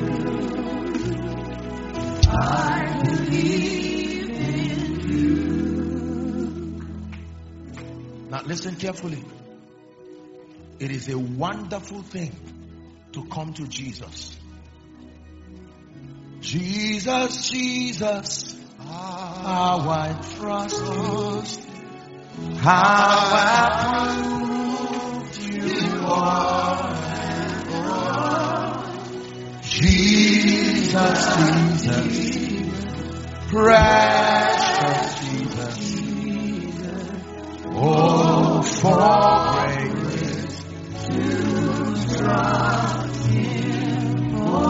you. I believe in you. Now listen carefully. It is a wonderful thing to come to Jesus. Jesus, Jesus, how I trust, how I proved you are. Jesus, Jesus, precious Jesus, oh, for grace to trust Him.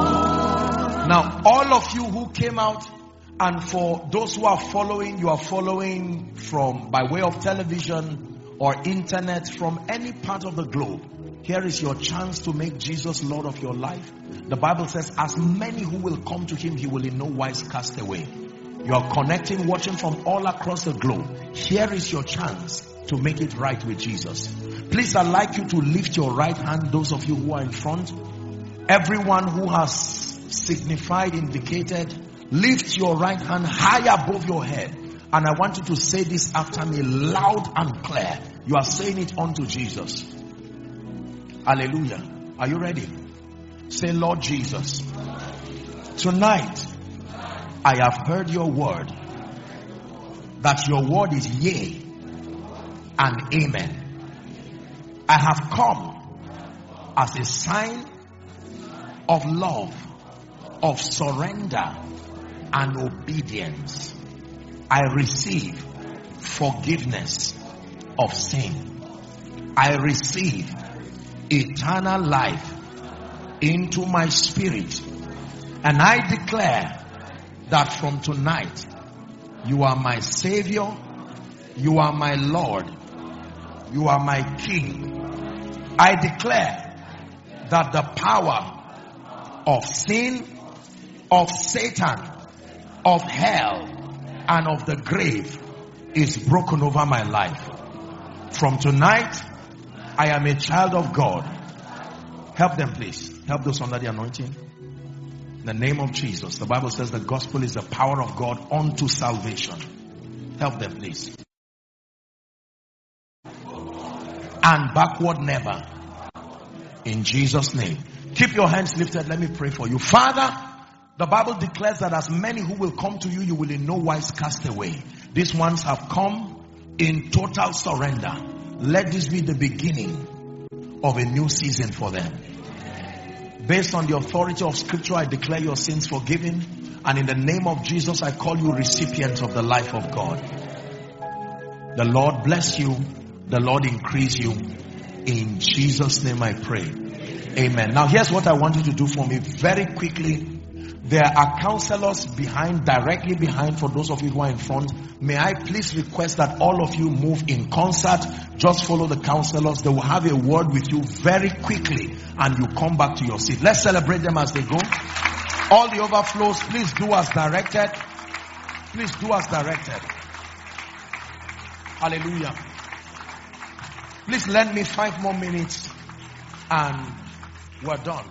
Now, all of you who came out, and for those who are following, you are following from by way of television or internet from any part of the globe. Here is your chance to make Jesus Lord of your life. The Bible says, as many who will come to Him, He will in no wise cast away. You are connecting, watching from all across the globe. Here is your chance to make it right with Jesus. Please, I'd like you to lift your right hand, those of you who are in front. Everyone who has signified, indicated, lift your right hand high above your head. And I want you to say this after me loud and clear. You are saying it unto Jesus. Hallelujah. Are you ready? Say, Lord Jesus, tonight I have heard your word, that your word is yea and amen. I have come as a sign of love, of surrender and obedience. I receive forgiveness of sin. I receive eternal life into my spirit, and I declare that from tonight you are my Savior, you are my Lord, you are my King. I declare that the power of sin, of Satan, of hell, and of the grave is broken over my life. From tonight, I am a child of God. Help them, please. Help those under the anointing. In the name of Jesus. The Bible says the gospel is the power of God unto salvation. Help them, please. And backward never. In Jesus' name. Keep your hands lifted. Let me pray for you. Father, The Bible declares that as many who will come to you, you will in no wise cast away. These ones have come in total surrender. Let this be the beginning of a new season for them. Based on the authority of scripture, I declare your sins forgiven. And in the name of Jesus, I call you recipients of the life of God. The Lord bless you. The Lord increase you. In Jesus' name I pray. Amen. Now here's what I want you to do for me very quickly. There are counselors behind, directly behind, for those of you who are in front. May I please request that all of you move in concert. Just follow the counselors. They will have a word with you very quickly and you come back to your seat. Let's celebrate them as they go. All the overflows, please do as directed. Please do as directed. Hallelujah. Please lend me 5 more minutes and we're done.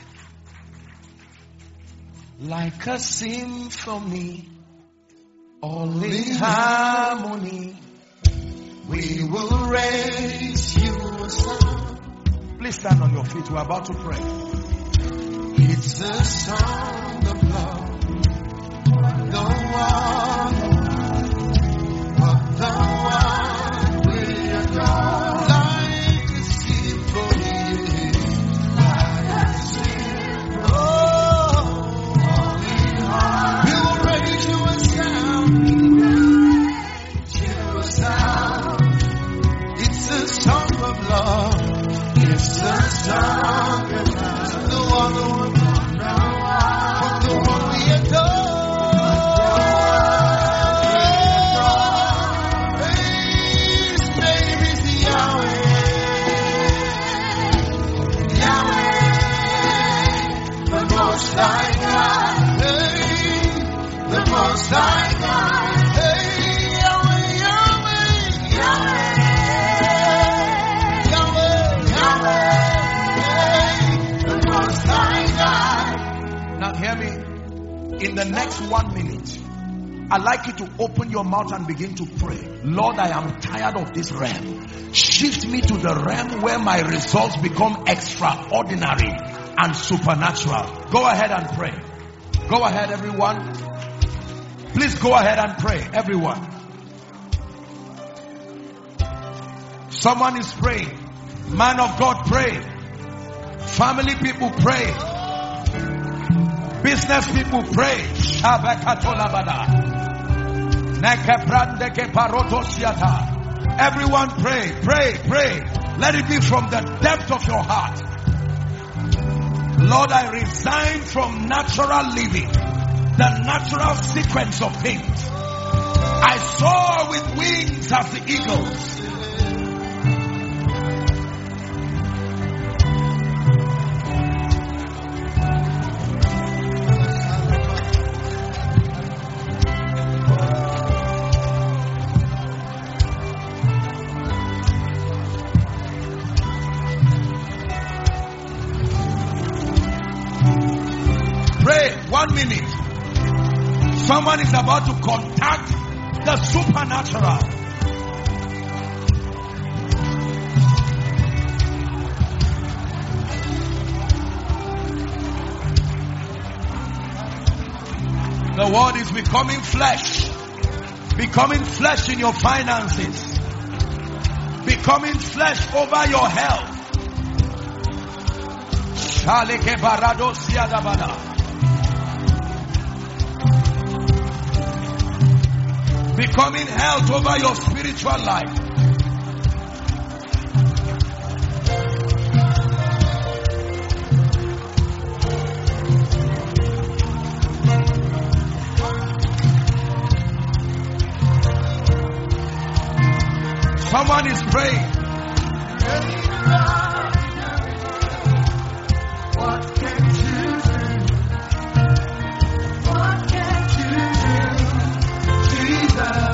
Like a symphony, all in harmony, we will raise you a song. Please stand on your feet. We're about to pray. It's a song of love. No one but the one we adore. Like a symphony, like a symphony. We will raise you a sound. It's a song of love. It's a song of love. The one we adore. His name is Yahweh. Yahweh, the Most High God. The Most High God. Hey, Yahweh, Yahweh, Yahweh, Yahweh, Yahweh. Hey, the Most High God. Now hear me. In the next 1 minute, I'd like you to open your mouth and begin to pray. Lord, I am tired of this realm. Shift me to the realm where my results become extraordinary and supernatural. Go ahead and pray. Go ahead, everyone. Please go ahead and pray, everyone. Someone is praying. Man of God, pray. Family people, pray. Business people, pray. Everyone pray, pray, pray. Let it be from the depth of your heart. Lord, I resign from natural living, the natural sequence of things. I soar with wings as the eagles. Pray 1 minute. Someone is about to contact the supernatural. The word is becoming flesh. Becoming flesh in your finances. Becoming flesh over your health. Becoming health over your spiritual life. Someone is praying. What can you do? What can you do? Jesus.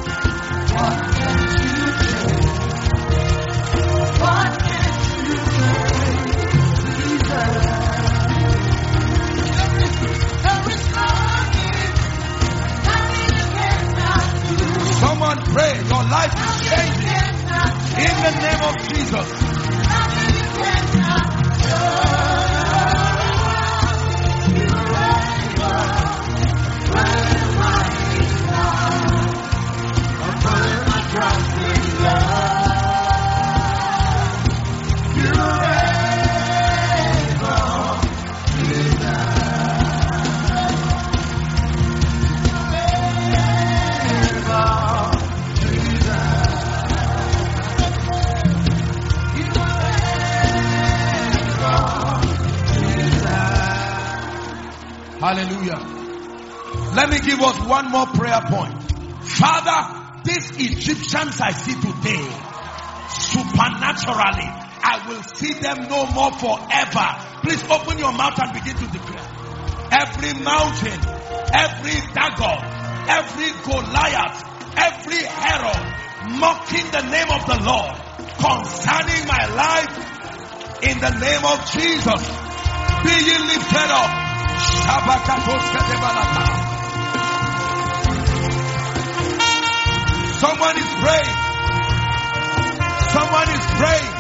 What can you do? Your life is changing in the name of Jesus. Hallelujah. Let me give us one more prayer point. Father, these Egyptians I see today, supernaturally, I will see them no more forever. Please open your mouth and begin to declare. Every mountain, every Dagon, every Goliath, every herod mocking the name of the Lord concerning my life, in the name of Jesus, be ye lifted up. Someone is praying. Someone is praying.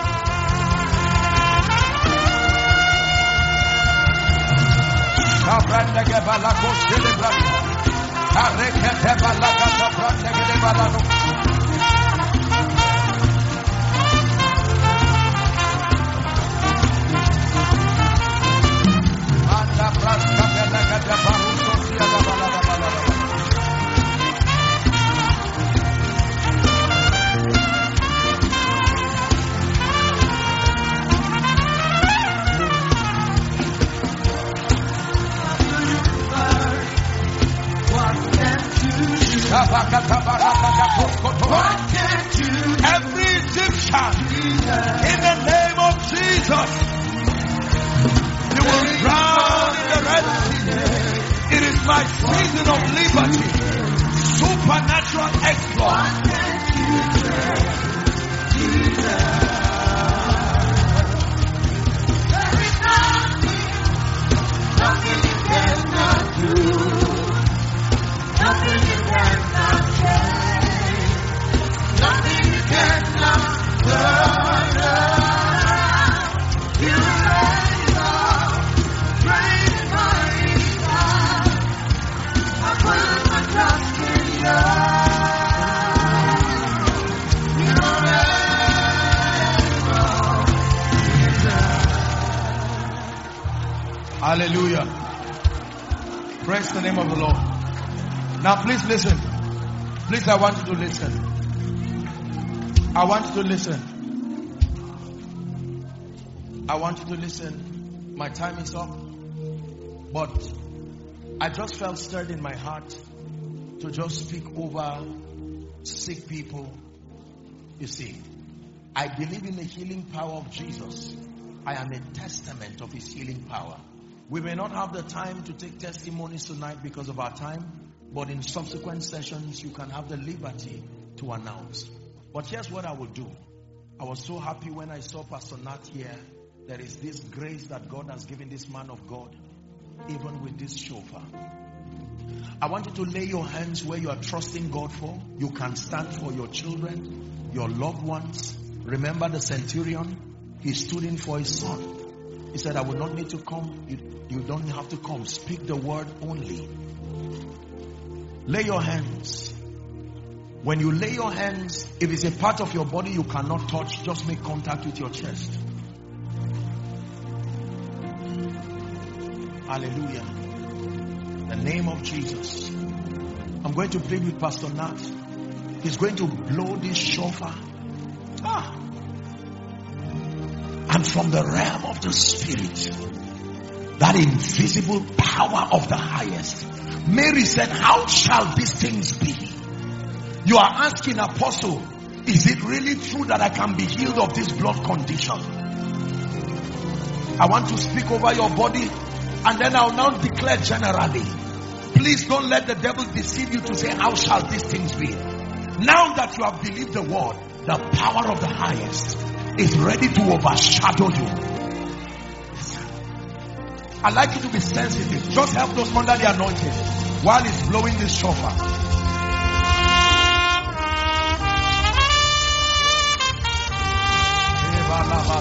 Every Egyptian, in the name of Jesus, you will drown in the Red Sea. It is my season of liberty, supernatural exploit. There is nothing you cannot do. Nothing you cannot change. Nothing you cannot turn around. You reign on, great and mighty God. I put my trust in you. You reign on. Hallelujah. Praise the name of the Lord. Now please listen. Please, I want you to listen. I want you to listen. I want you to listen. My time is up. But I just felt stirred in my heart to just speak over sick people. You see, I believe in the healing power of Jesus. I am a testament of his healing power. We may not have the time to take testimonies tonight because of our time. But in subsequent sessions, you can have the liberty to announce. But here's what I will do. I was so happy when I saw Pastor Nat here. There is this grace that God has given this man of God, even with this shofar. I want you to lay your hands where you are trusting God for. You can stand for your children, your loved ones. Remember the centurion? He stood in for his son. He said, I will not need to come. You don't have to come. Speak the word only. Lay your hands. When you lay your hands, if it's a part of your body you cannot touch, just make contact with your chest. Hallelujah. The name of Jesus. I'm going to plead with Pastor Nat. He's going to blow this shofar. And from the realm of the spirit, that invisible power of the highest, Mary said, how shall these things be? You are asking, Apostle, is it really true that I can be healed of this blood condition? I want to speak over your body, and then I'll now declare generally. Please don't let the devil deceive you to say, how shall these things be? Now that you have believed the word, the power of the highest is ready to overshadow you. I'd like you to be sensitive. Just help those under the anointing while he's blowing this shofar.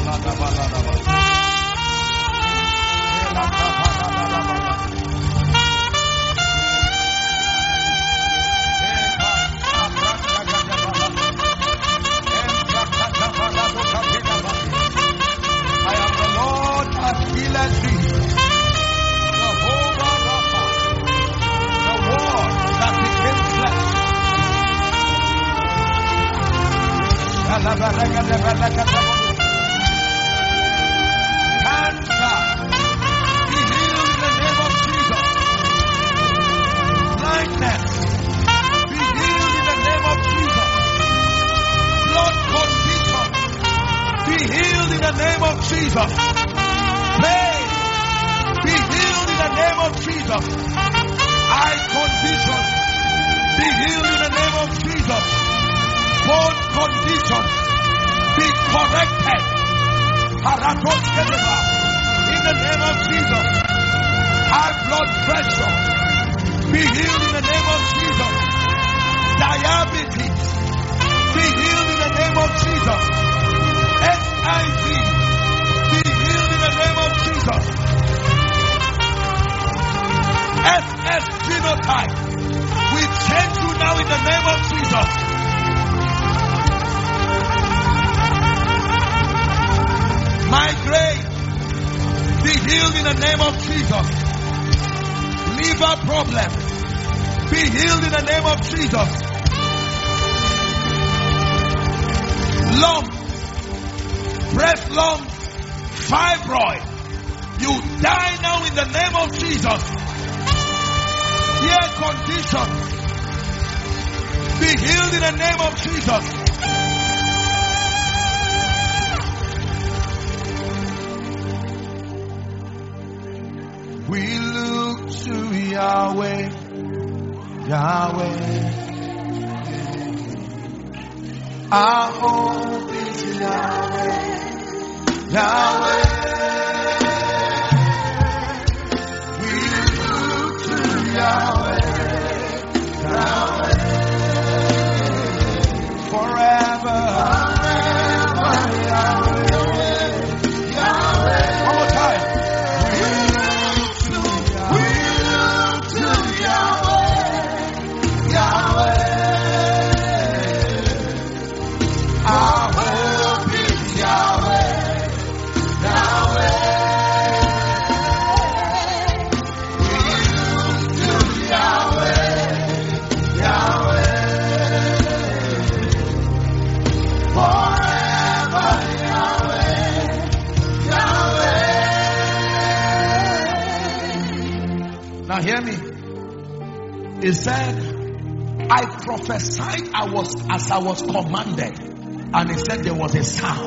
I was commanded, and he said there was a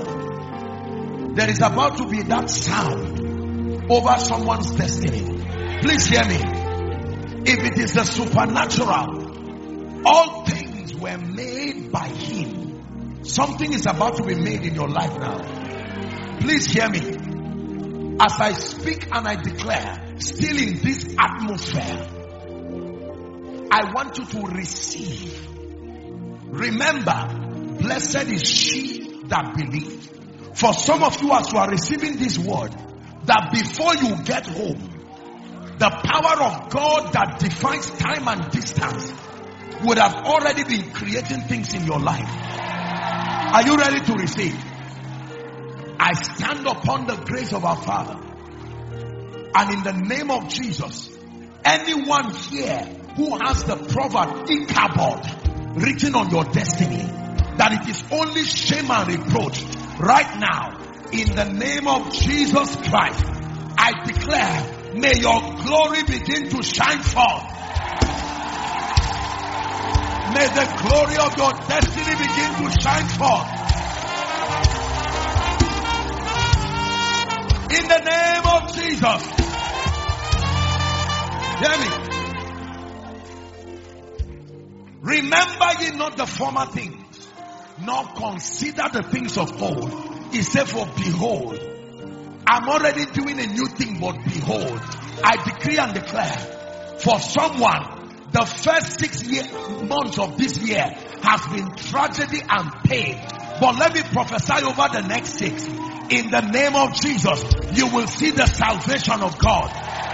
sound. There is about to be that sound over someone's destiny. Please hear me. If it is the supernatural, all things were made by him. Something is about to be made in your life now. Please hear me. As I speak and I declare, still in this atmosphere, I want you to receive. Remember, blessed is she that believes. For some of you, as you are receiving this word, that before you get home, the power of God that defines time and distance would have already been creating things in your life. Are you ready to receive? I stand upon the grace of our Father, and in the name of Jesus, anyone here who has the proverb Ichabod written on your destiny, that it is only shame and reproach, right now, in the name of Jesus Christ, I declare, may your glory begin to shine forth. May the glory of your destiny begin to shine forth. In the name of Jesus. Hear me. Remember ye not the former things, nor consider the things of old. He said, for behold, I'm already doing a new thing, but behold, I decree and declare, for someone, the first 6 months of this year has been tragedy and pain. But let me prophesy over the next 6. In the name of Jesus, you will see the salvation of God.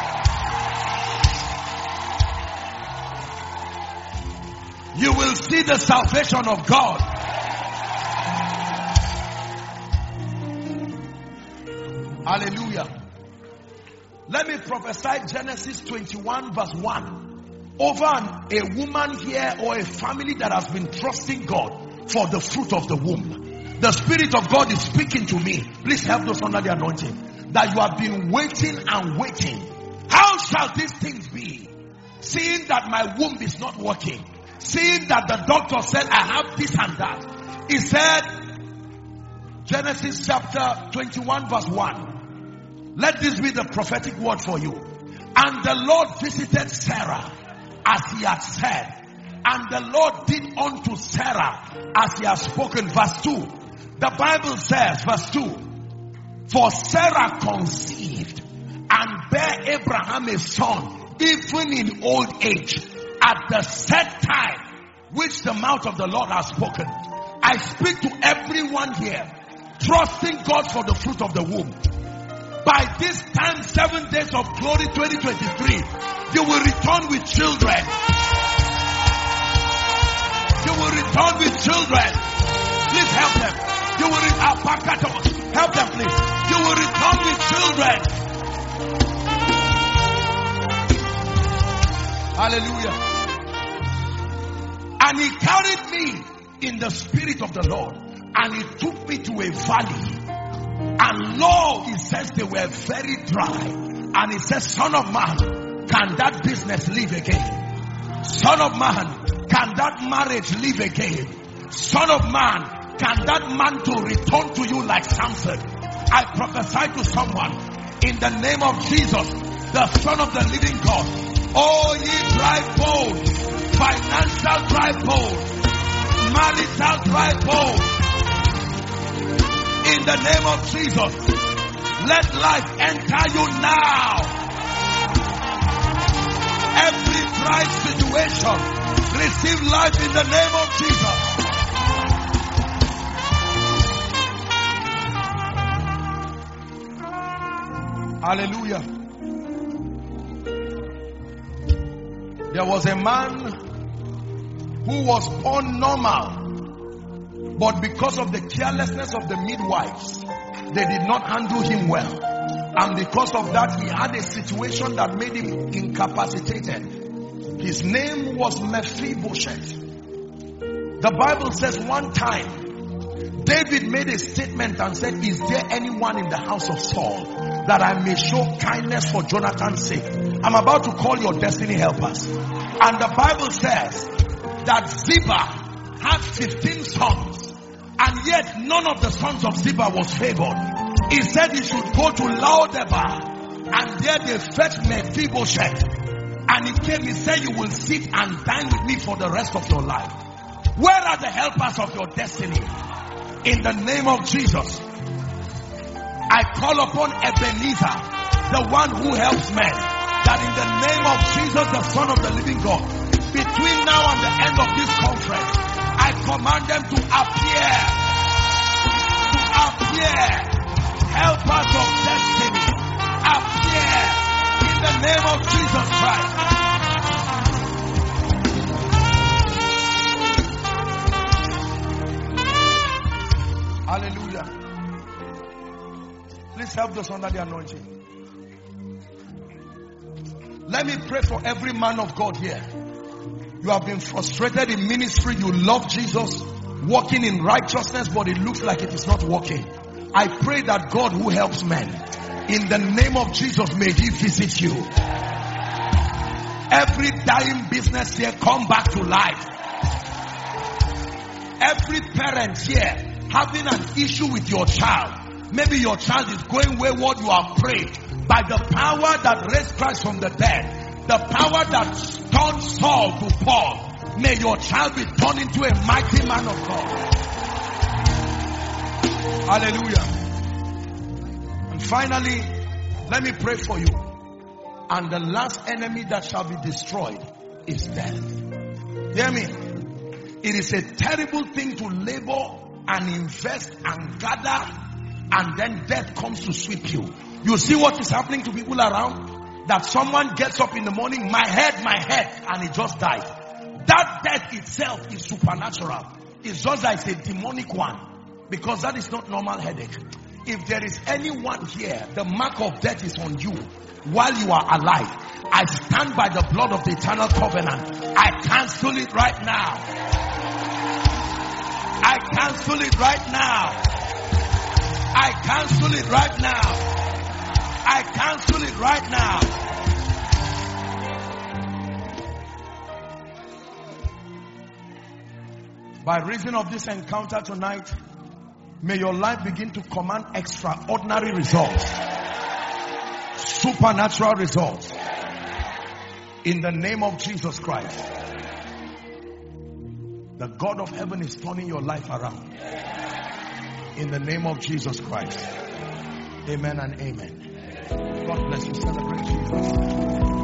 You will see the salvation of God. Hallelujah. Let me prophesy Genesis 21 verse 1 over a woman here or a family that has been trusting God for the fruit of the womb. The Spirit of God is speaking to me. Please help those under the anointing. That you have been waiting and waiting. How shall these things be? Seeing that my womb is not working. Seeing that the doctor said I have this and that. He said, Genesis chapter 21 verse 1. Let this be the prophetic word for you. And the Lord visited Sarah as he had said. And the Lord did unto Sarah as he had spoken. Verse 2. The Bible says, verse 2. For Sarah conceived and bare Abraham a son, even in old age, at the set time which the mouth of the Lord has spoken. I speak to everyone here trusting God for the fruit of the womb. By this time, 7 days of glory 2023, you will return with children. You will return with children. Please help them. You will help them, please. You will return with children. Hallelujah. And he carried me in the spirit of the Lord, and he took me to a valley. And lo, he says they were very dry. And he says, Son of man, can that business live again? Son of man, can that marriage live again? Son of man, can that mantle return to you like Samson? I prophesy to someone in the name of Jesus, the Son of the living God. Oh, ye dry bones, financial dry bones, marital dry bones. In the name of Jesus, let life enter you now. Every dry situation, receive life in the name of Jesus. Hallelujah. There was a man who was born normal, but because of the carelessness of the midwives, they did not handle him well. And because of that, he had a situation that made him incapacitated. His name was Mephibosheth. The Bible says one time, David made a statement and said, is there anyone in the house of Saul that I may show kindness for Jonathan's sake? I'm about to call your destiny helpers. And the Bible says that Ziba had 15 sons, and yet none of the sons of Ziba was favored. He said he should go to Lo-debar, and there they fetched Mephibosheth. And he came, he said, you will sit and dine with me for the rest of your life. Where are the helpers of your destiny? In the name of Jesus, I call upon Ebenezer, the one who helps men, that in the name of Jesus, the Son of the living God, between now and the end of this conference, I command them to appear. Helpers of destiny, appear in the name of Jesus Christ. Hallelujah. Please help those under the anointing. Let me pray for every man of God here. You have been frustrated in ministry. You love Jesus, walking in righteousness, but it looks like it is not working. I pray that God who helps men, in the name of Jesus, may he visit you. Every dying business here, come back to life. Every parent here having an issue with your child, maybe your child is going wayward, you have prayed. By the power that raised Christ from the dead, the power that turned Saul to Paul, may your child be turned into a mighty man of God. Hallelujah. And finally, let me pray for you. And the last enemy that shall be destroyed is death. Hear me. It is a terrible thing to labor and invest and gather and then death comes to sweep you. You see what is happening to people around? That someone gets up in the morning, my head, and he just died. That death itself is supernatural. It's just like a demonic one, because that is not normal headache. If there is anyone here, the mark of death is on you while you are alive. I stand by the blood of the eternal covenant. I cancel it right now. I cancel it right now. I cancel it right now. I cancel it right now. By reason of this encounter tonight, may your life begin to command extraordinary results. Supernatural results. In the name of Jesus Christ. The God of heaven is turning your life around. In the name of Jesus Christ. Amen and amen. God bless you. Celebrate Jesus.